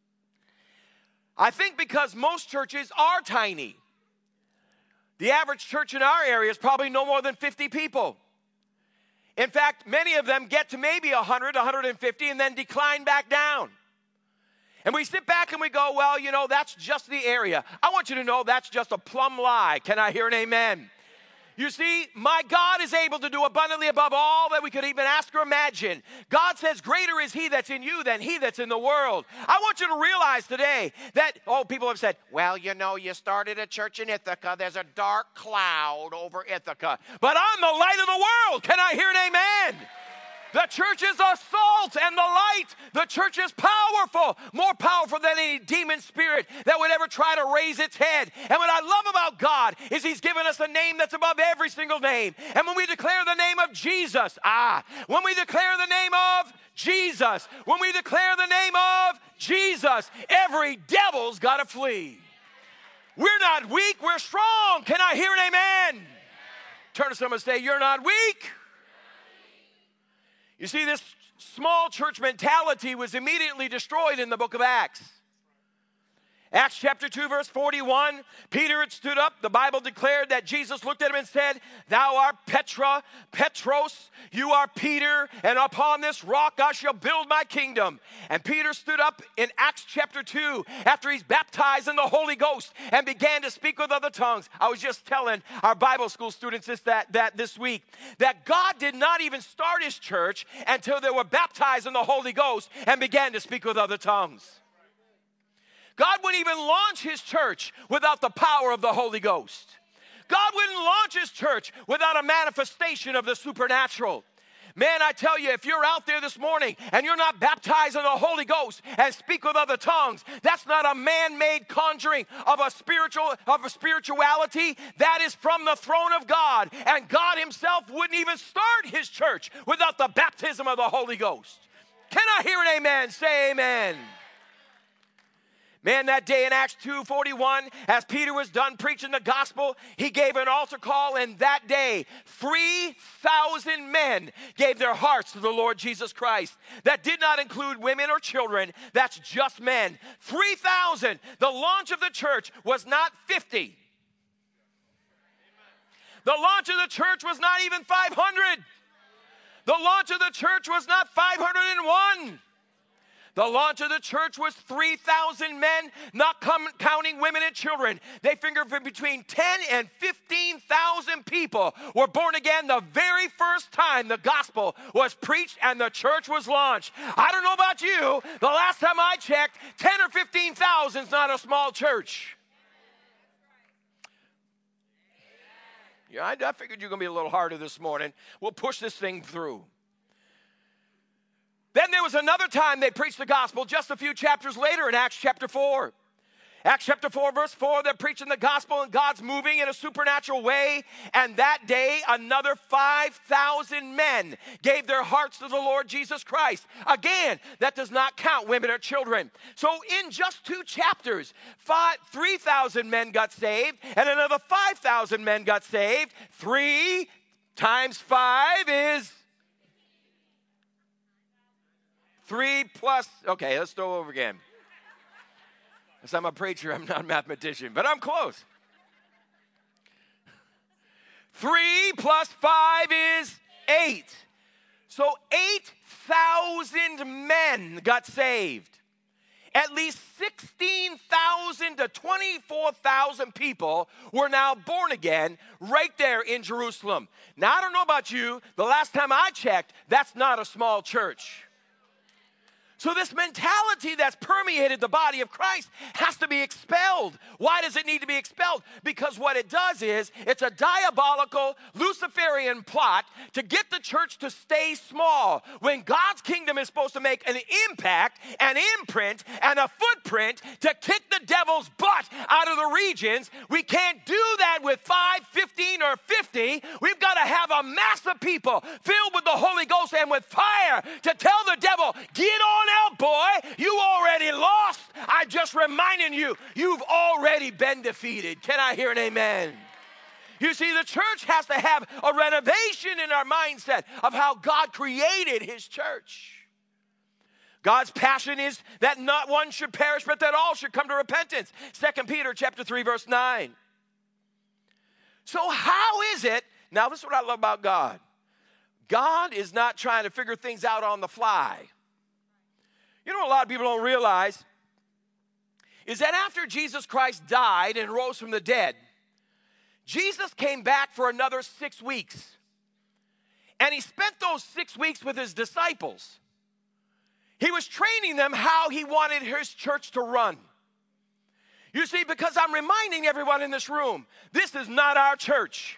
E: I think because most churches are tiny. The average church in our area is probably no more than fifty people. In fact, many of them get to maybe one hundred, one hundred fifty and then decline back down. And we sit back and we go, well, you know, that's just the area. I want you to know that's just a plumb lie. Can I hear an amen? You see, my God is able to do abundantly above all that we could even ask or imagine. God says, greater is he that's in you than he that's in the world. I want you to realize today that, oh, people have said, well, you know, you started a church in Ithaca. There's a dark cloud over Ithaca. But I'm the light of the world. Can I hear an amen? The church is the salt and the light. The church is powerful, more powerful than any demon spirit that would ever try to raise its head. And what I love about God is he's given us a name that's above every single name. And when we declare the name of Jesus, ah, when we declare the name of Jesus, when we declare the name of Jesus, every devil's got to flee. We're not weak, we're strong. Can I hear an amen? Turn to someone and say, you're not weak. You see, this small church mentality was immediately destroyed in the book of Acts. Acts chapter two, verse forty-one, Peter had stood up. The Bible declared that Jesus looked at him and said, thou art Petra, Petros, you are Peter, and upon this rock I shall build my kingdom. And Peter stood up in Acts chapter two after he's baptized in the Holy Ghost and began to speak with other tongues. I was just telling our Bible school students this, that, that this week, that God did not even start his church until they were baptized in the Holy Ghost and began to speak with other tongues. God wouldn't even launch his church without the power of the Holy Ghost. God wouldn't launch his church without a manifestation of the supernatural. Man, I tell you, if you're out there this morning and you're not baptized in the Holy Ghost and speak with other tongues, that's not a man-made conjuring of a spiritual of a spirituality. That is from the throne of God. And God himself wouldn't even start his church without the baptism of the Holy Ghost. Can I hear an amen? Say amen. Man, that day in Acts two forty-one, as Peter was done preaching the gospel, he gave an altar call, and that day, three thousand men gave their hearts to the Lord Jesus Christ. That did not include women or children. That's just men. three thousand. The launch of the church was not fifty. The launch of the church was not even five hundred. The launch of the church was not five hundred one. The launch of the church was three thousand men, not com- counting women and children. They figured for between ten and fifteen thousand people were born again the very first time the gospel was preached and the church was launched. I don't know about you. The last time I checked, ten or fifteen thousand is not a small church. Yeah, I, I figured you're going to be a little harder this morning. We'll push this thing through. Then there was another time they preached the gospel just a few chapters later in Acts chapter four. Acts chapter four, verse four, they're preaching the gospel and God's moving in a supernatural way. And that day, another five thousand men gave their hearts to the Lord Jesus Christ. Again, that does not count women or children. So in just two chapters, five, three thousand men got saved and another five thousand men got saved. Three times five is... Three plus, okay, let's go over again. Because I'm a preacher, I'm not a mathematician, but I'm close. Three plus five is eight. So eight thousand men got saved. At least sixteen thousand to twenty-four thousand people were now born again right there in Jerusalem. Now, I don't know about you, the last time I checked, that's not a small church. So this mentality that's permeated the body of Christ has to be expelled. Why does it need to be expelled? Because what it does is it's a diabolical Luciferian plot to get the church to stay small when God's kingdom is supposed to make an impact, an imprint, and a footprint to kick the devil's butt out of the regions. We can't do that with five, fifteen, or fifty. We've got to have a mass of people filled with the Holy Ghost and with fire to tell the devil, get on out, boy. You already lost. I'm just reminding you, you've already been defeated. Can I hear an amen? You see, the church has to have a renovation in our mindset of how God created his church. God's passion is that not one should perish, but that all should come to repentance. Second Peter chapter three, verse nine. So how is it, now this is what I love about God. God is not trying to figure things out on the fly. You know what a lot of people don't realize is that after Jesus Christ died and rose from the dead, Jesus came back for another six weeks. And he spent those six weeks with his disciples. He was training them how he wanted his church to run. You see, because I'm reminding everyone in this room, this is not our church.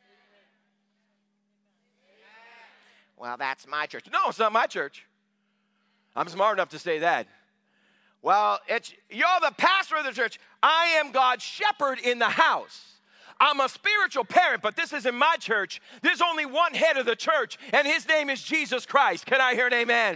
E: Well, that's my church. No, it's not my church. I'm smart enough to say that. Well, it's, you're the pastor of the church. I am God's shepherd in the house. I'm a spiritual parent, but this isn't my church. There's only one head of the church, and his name is Jesus Christ. Can I hear an amen?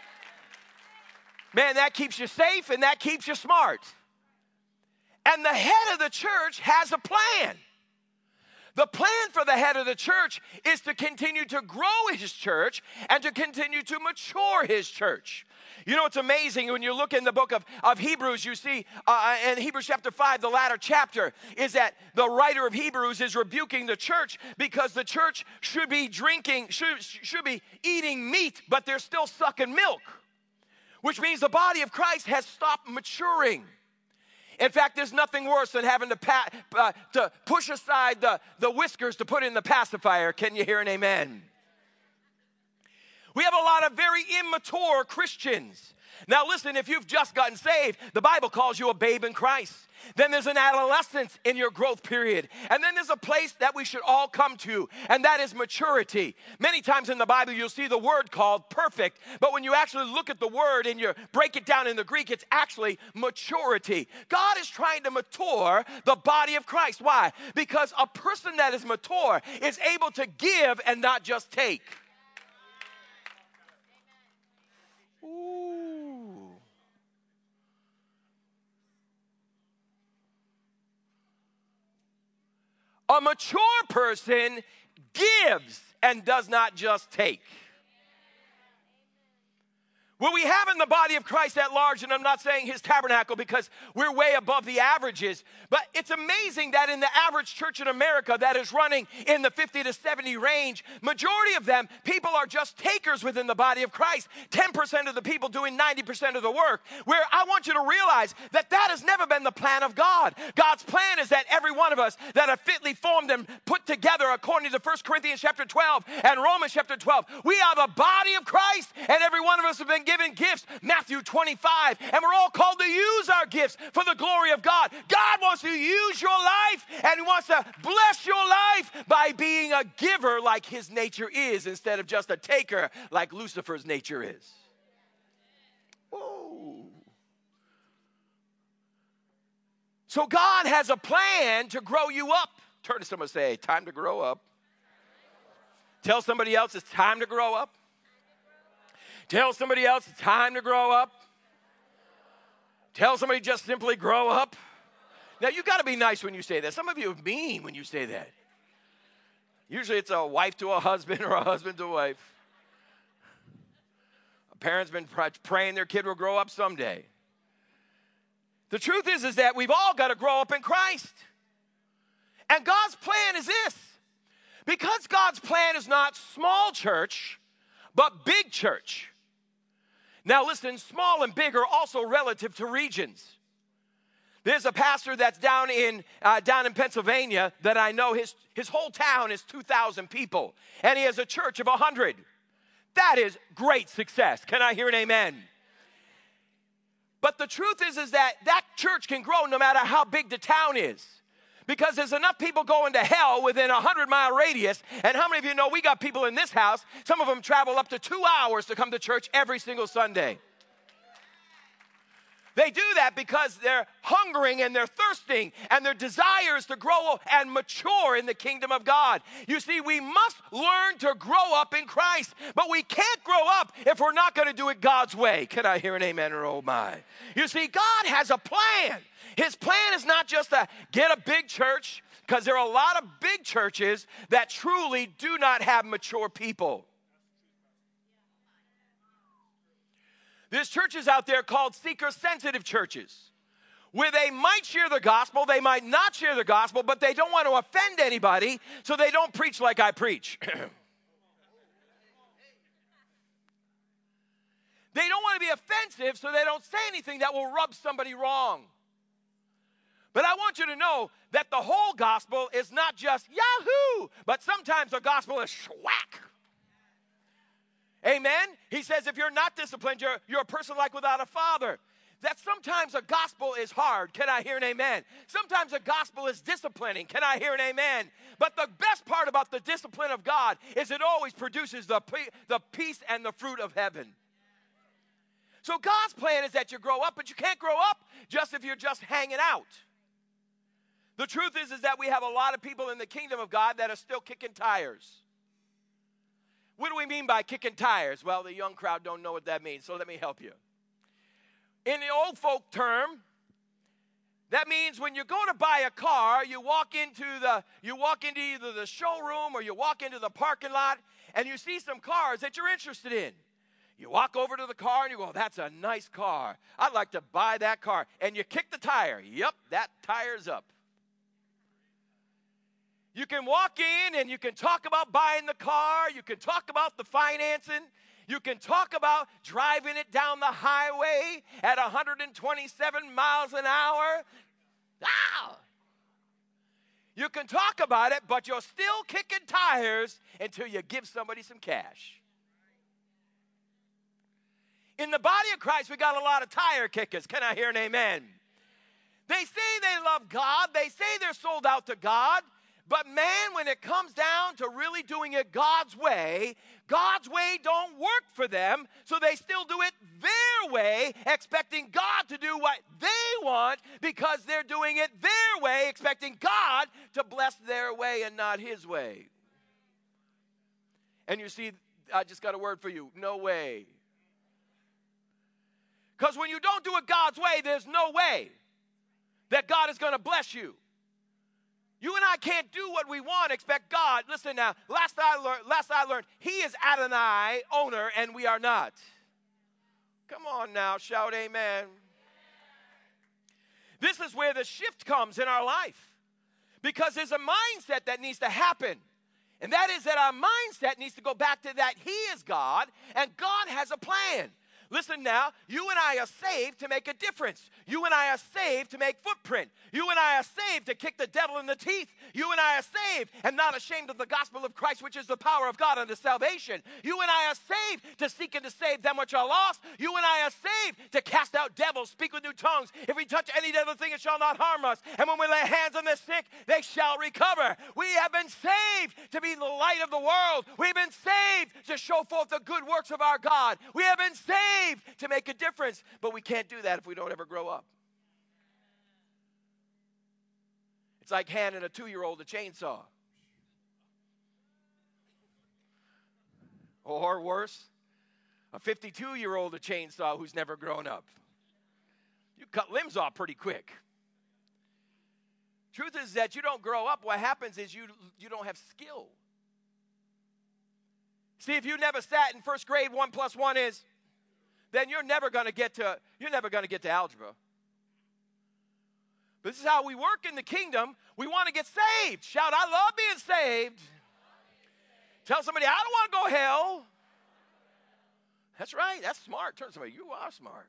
E: Man, that keeps you safe, and that keeps you smart. And the head of the church has a plan. The plan for the head of the church is to continue to grow his church and to continue to mature his church. You know, it's amazing when you look in the book of, of Hebrews, you see uh, in Hebrews chapter five, the latter chapter, is that the writer of Hebrews is rebuking the church because the church should be drinking, should, should be eating meat, but they're still sucking milk, which means the body of Christ has stopped maturing. In fact, there's nothing worse than having to, pa- uh, to push aside the, the whiskers to put in the pacifier. Can you hear an amen? We have a lot of very immature Christians. Now listen, if you've just gotten saved, the Bible calls you a babe in Christ. Then there's an adolescence in your growth period. And then there's a place that we should all come to, and that is maturity. Many times in the Bible, you'll see the word called perfect. But when you actually look at the word and you break it down in the Greek, it's actually maturity. God is trying to mature the body of Christ. Why? Because a person that is mature is able to give and not just take. Ooh. A mature person gives and does not just take. What we have in the body of Christ at large, and I'm not saying his tabernacle because we're way above the averages, but it's amazing that in the average church in America that is running in the fifty to seventy range, majority of them, people are just takers within the body of Christ. ten percent of the people doing ninety percent of the work, where I want you to realize that that has never been the plan of God. God's plan is that every one of us that are fitly formed and put together according to First Corinthians chapter twelve and Romans chapter twelve, we are the body of Christ, and every one of us have been given gifts, Matthew twenty-five, and we're all called to use our gifts for the glory of God. God wants to use your life, and he wants to bless your life by being a giver like his nature is, instead of just a taker like Lucifer's nature is. Whoa. So God has a plan to grow you up. Turn to someone and say, time to grow up. Tell somebody else it's time to grow up. Tell somebody else it's time to grow up. Tell somebody just simply grow up. Now, you got to be nice when you say that. Some of you are mean when you say that. Usually it's a wife to a husband or a husband to a wife. A parent's been praying their kid will grow up someday. The truth is, is that we've all got to grow up in Christ. And God's plan is this. Because God's plan is not small church, but big church. Now listen, small and big are also relative to regions. There's a pastor that's down in uh, down in Pennsylvania that I know. His, his whole town is two thousand people, and he has a church of one hundred. That is great success. Can I hear an amen? But the truth is, is that that church can grow no matter how big the town is. Because there's enough people going to hell within a hundred mile radius. And how many of you know we got people in this house, some of them travel up to two hours to come to church every single Sunday. They do that because they're hungering and they're thirsting and their desires to grow and mature in the kingdom of God. You see, we must learn to grow up in Christ, but we can't grow up if we're not going to do it God's way. Can I hear an amen or oh my? You see, God has a plan. His plan is not just to get a big church, because there are a lot of big churches that truly do not have mature people. There's churches out there called seeker-sensitive churches, where they might share the gospel, they might not share the gospel, but they don't want to offend anybody, so they don't preach like I preach. They don't want to be offensive, so they don't say anything that will rub somebody wrong. But I want you to know that the whole gospel is not just Yahoo, but sometimes the gospel is schwack. Amen? He says if you're not disciplined, you're, you're a person like without a father. That sometimes a gospel is hard. Can I hear an amen? Sometimes a gospel is disciplining. Can I hear an amen? But the best part about the discipline of God is it always produces the, the peace and the fruit of heaven. So God's plan is that you grow up, but you can't grow up just if you're just hanging out. The truth is, is that we have a lot of people in the kingdom of God that are still kicking tires. What do we mean by kicking tires? Well, the young crowd don't know what that means, so let me help you. In the old folk term, that means when you go to buy a car, you walk into the you walk into either the showroom or you walk into the parking lot and you see some cars that you're interested in. You walk over to the car and you go, that's a nice car. I'd like to buy that car. And you kick the tire. Yep, that tire's up. You can walk in and you can talk about buying the car. You can talk about the financing. You can talk about driving it down the highway at one hundred twenty-seven miles an hour. Ah! You can talk about it, but you're still kicking tires until you give somebody some cash. In the body of Christ, we got a lot of tire kickers. Can I hear an amen? They say they love God. They say they're sold out to God. But man, when it comes down to really doing it God's way, God's way don't work for them, so they still do it their way, expecting God to do what they want because they're doing it their way, expecting God to bless their way and not his way. And you see, I just got a word for you, no way. Because when you don't do it God's way, there's no way that God is going to bless you. You and I can't do what we want, expect God. Listen now, last I learned, last I learned, he is Adonai, owner, and we are not. Come on now, shout amen. This is where the shift comes in our life. Because there's a mindset that needs to happen. And that is that our mindset needs to go back to that he is God, and God has a plan. Listen now, you and I are saved to make a difference. You and I are saved to make footprint. You and I are saved to kick the devil in the teeth. You and I are saved and not ashamed of the gospel of Christ, which is the power of God unto salvation. You and I are saved to seek and to save them which are lost. You and I are saved to cast out devils, speak with new tongues. If we touch any deadly thing, it shall not harm us. And when we lay hands on the sick, they shall recover. We have been saved to be the light of the world. We've been saved to show forth the good works of our God. We have been saved to make a difference, but we can't do that if we don't ever grow up. It's like handing a two-year-old a chainsaw. Or worse, a fifty-two-year-old a chainsaw who's never grown up. You cut limbs off pretty quick. Truth is that you don't grow up. What happens is you, you don't have skill. See, if you never sat in first grade, one plus one is, then you're never going to get to you're never going to get to algebra. But this is how we work in the kingdom. We want to get saved. Shout, I love being saved. Tell somebody, I don't want to go hell. That's right. That's smart. Turn to somebody, you are smart.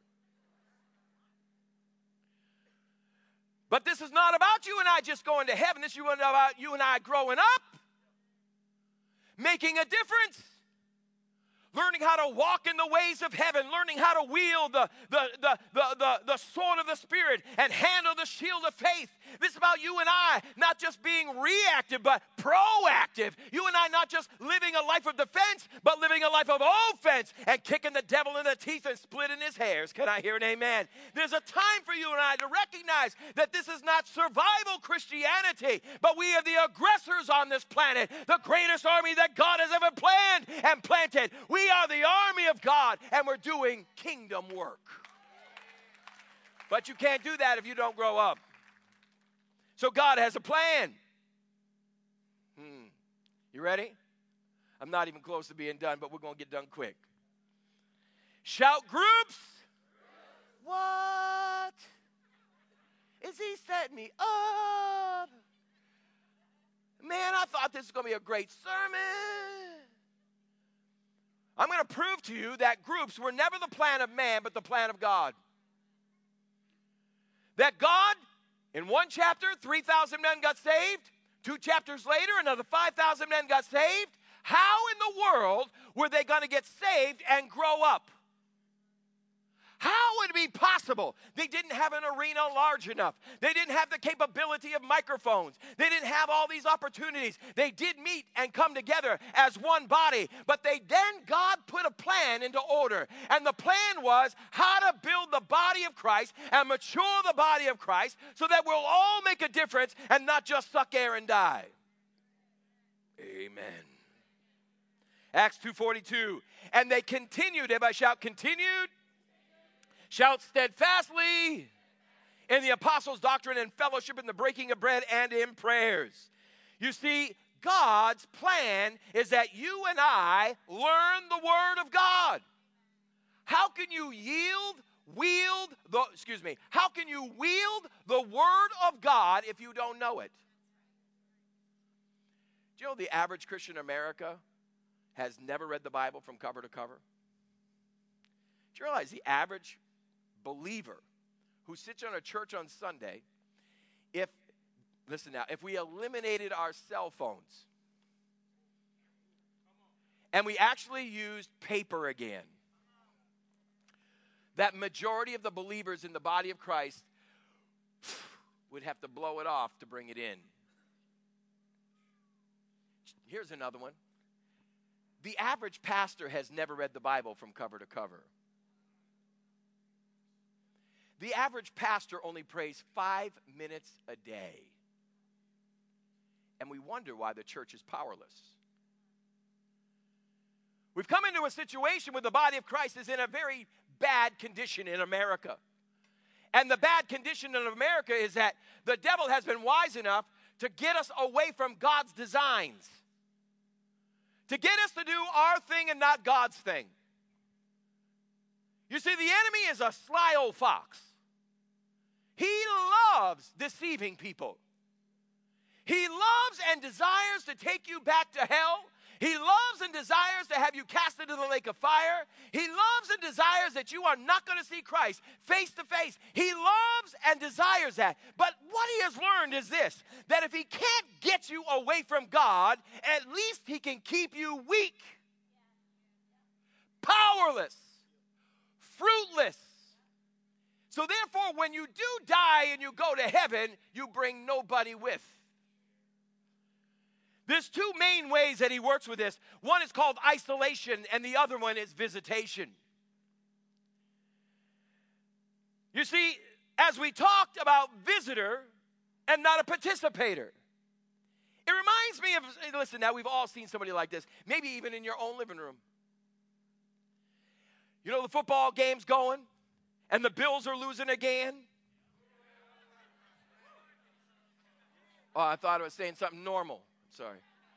E: But this is not about you and I just going to heaven. This is about you and I growing up, making a difference. learning how to walk in the ways of heaven, learning how to wield the, the, the, the, the, the sword of the Spirit and handle the shield of faith. This is about you and I, not just being reactive, but proactive. You and I not just living a life of defense, but living a life of offense and kicking the devil in the teeth and splitting his hairs. Can I hear an amen? There's a time for you and I to recognize that this is not survival Christianity, but we are the aggressors on this planet, the greatest army that God has ever planned and planted. We are the army of God, and we're doing kingdom work. But you can't do that if you don't grow up. So God has a plan. Hmm. You ready? I'm not even close to being done, but we're going to get done quick. Shout groups. What? Is he setting me up? Man, I thought this was going to be a great sermon. I'm going to prove to you that groups were never the plan of man, but the plan of God. That God, in one chapter, three thousand men got saved. Two chapters later, another five thousand men got saved. How in the world were they going to get saved and grow up? How would it be possible? They didn't have an arena large enough. They didn't have the capability of microphones. They didn't have all these opportunities. They did meet and come together as one body. But they then, God put a plan into order. And the plan was how to build the body of Christ and mature the body of Christ so that we'll all make a difference and not just suck air and die. Amen. Acts two forty-two. And they continued. Everybody shout, continued. Shout steadfastly in the apostles' doctrine and fellowship, in the breaking of bread and in prayers. You see, God's plan is that you and I learn the Word of God. How can you yield, wield the, excuse me, how can you wield the Word of God if you don't know it? Do you know the average Christian in America has never read the Bible from cover to cover? Do you realize the average believer who sits on a church on Sunday, if, listen now, if we eliminated our cell phones and we actually used paper again, that majority of the believers in the body of Christ would have to blow it off to bring it in. Here's another one. The average pastor has never read the Bible from cover to cover. The average pastor only prays five minutes a day. And we wonder why the church is powerless. We've come into a situation where the body of Christ is in a very bad condition in America. And the bad condition in America is that the devil has been wise enough to get us away from God's designs. To get us to do our thing and not God's thing. You see, the enemy is a sly old fox. He loves deceiving people. He loves and desires to take you back to hell. He loves and desires to have you cast into the lake of fire. He loves and desires that you are not going to see Christ face to face. He loves and desires that. But what he has learned is this, that if he can't get you away from God, at least he can keep you weak, powerless, fruitless. So therefore, when you do die and you go to heaven, you bring nobody with. There's two main ways that he works with this. One is called isolation, and the other one is visitation. You see, as we talked about visitor and not a participator, it reminds me of, listen, now we've all seen somebody like this, maybe even in your own living room. You know, the football game's going, and the Bills are losing again. Oh, I thought I was saying something normal. Sorry.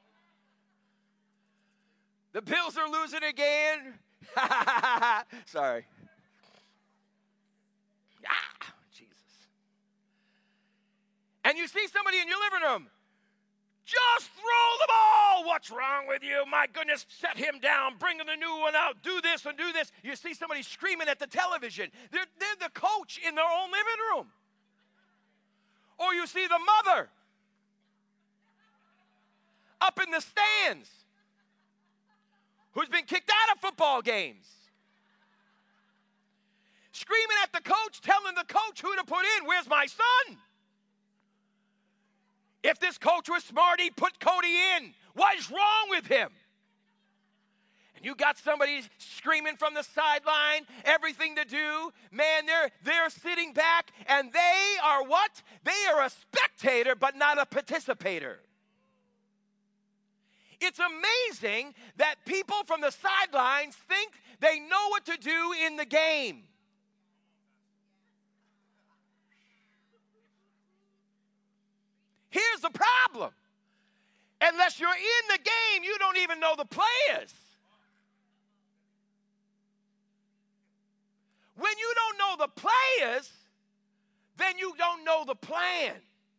E: The Bills are losing again. Sorry. Ah, Jesus. And you see somebody in your living room. Just throw the ball. What's wrong with you? My goodness, set him down. Bring the new one out. Do this and do this. You see somebody screaming at the television. They're, they're the coach in their own living room. Or you see the mother up in the stands who's been kicked out of football football games. Screaming at the coach, telling the coach who to put in. Where's my son? If this coach was smart, he'd put Cody in. What is wrong with him? And you got somebody screaming from the sideline, everything to do. Man, they're, they're sitting back, and they are what? They are a spectator, but not a participator. It's amazing that people from the sidelines think they know what to do in the game. Here's the problem. Unless you're in the game, you don't even know the players. When you don't know the players, then you don't know the plan.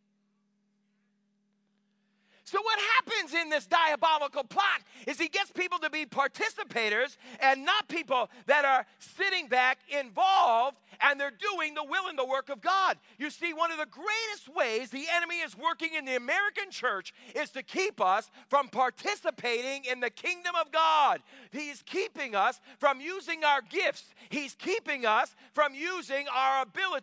E: So what happens in this diabolical plot is he gets people to be participators and not people that are sitting back involved and they're doing the will and the work of God. You see, one of the greatest ways the enemy is working in the American church is to keep us from participating in the kingdom of God. He's keeping us from using our gifts. He's keeping us from using our ability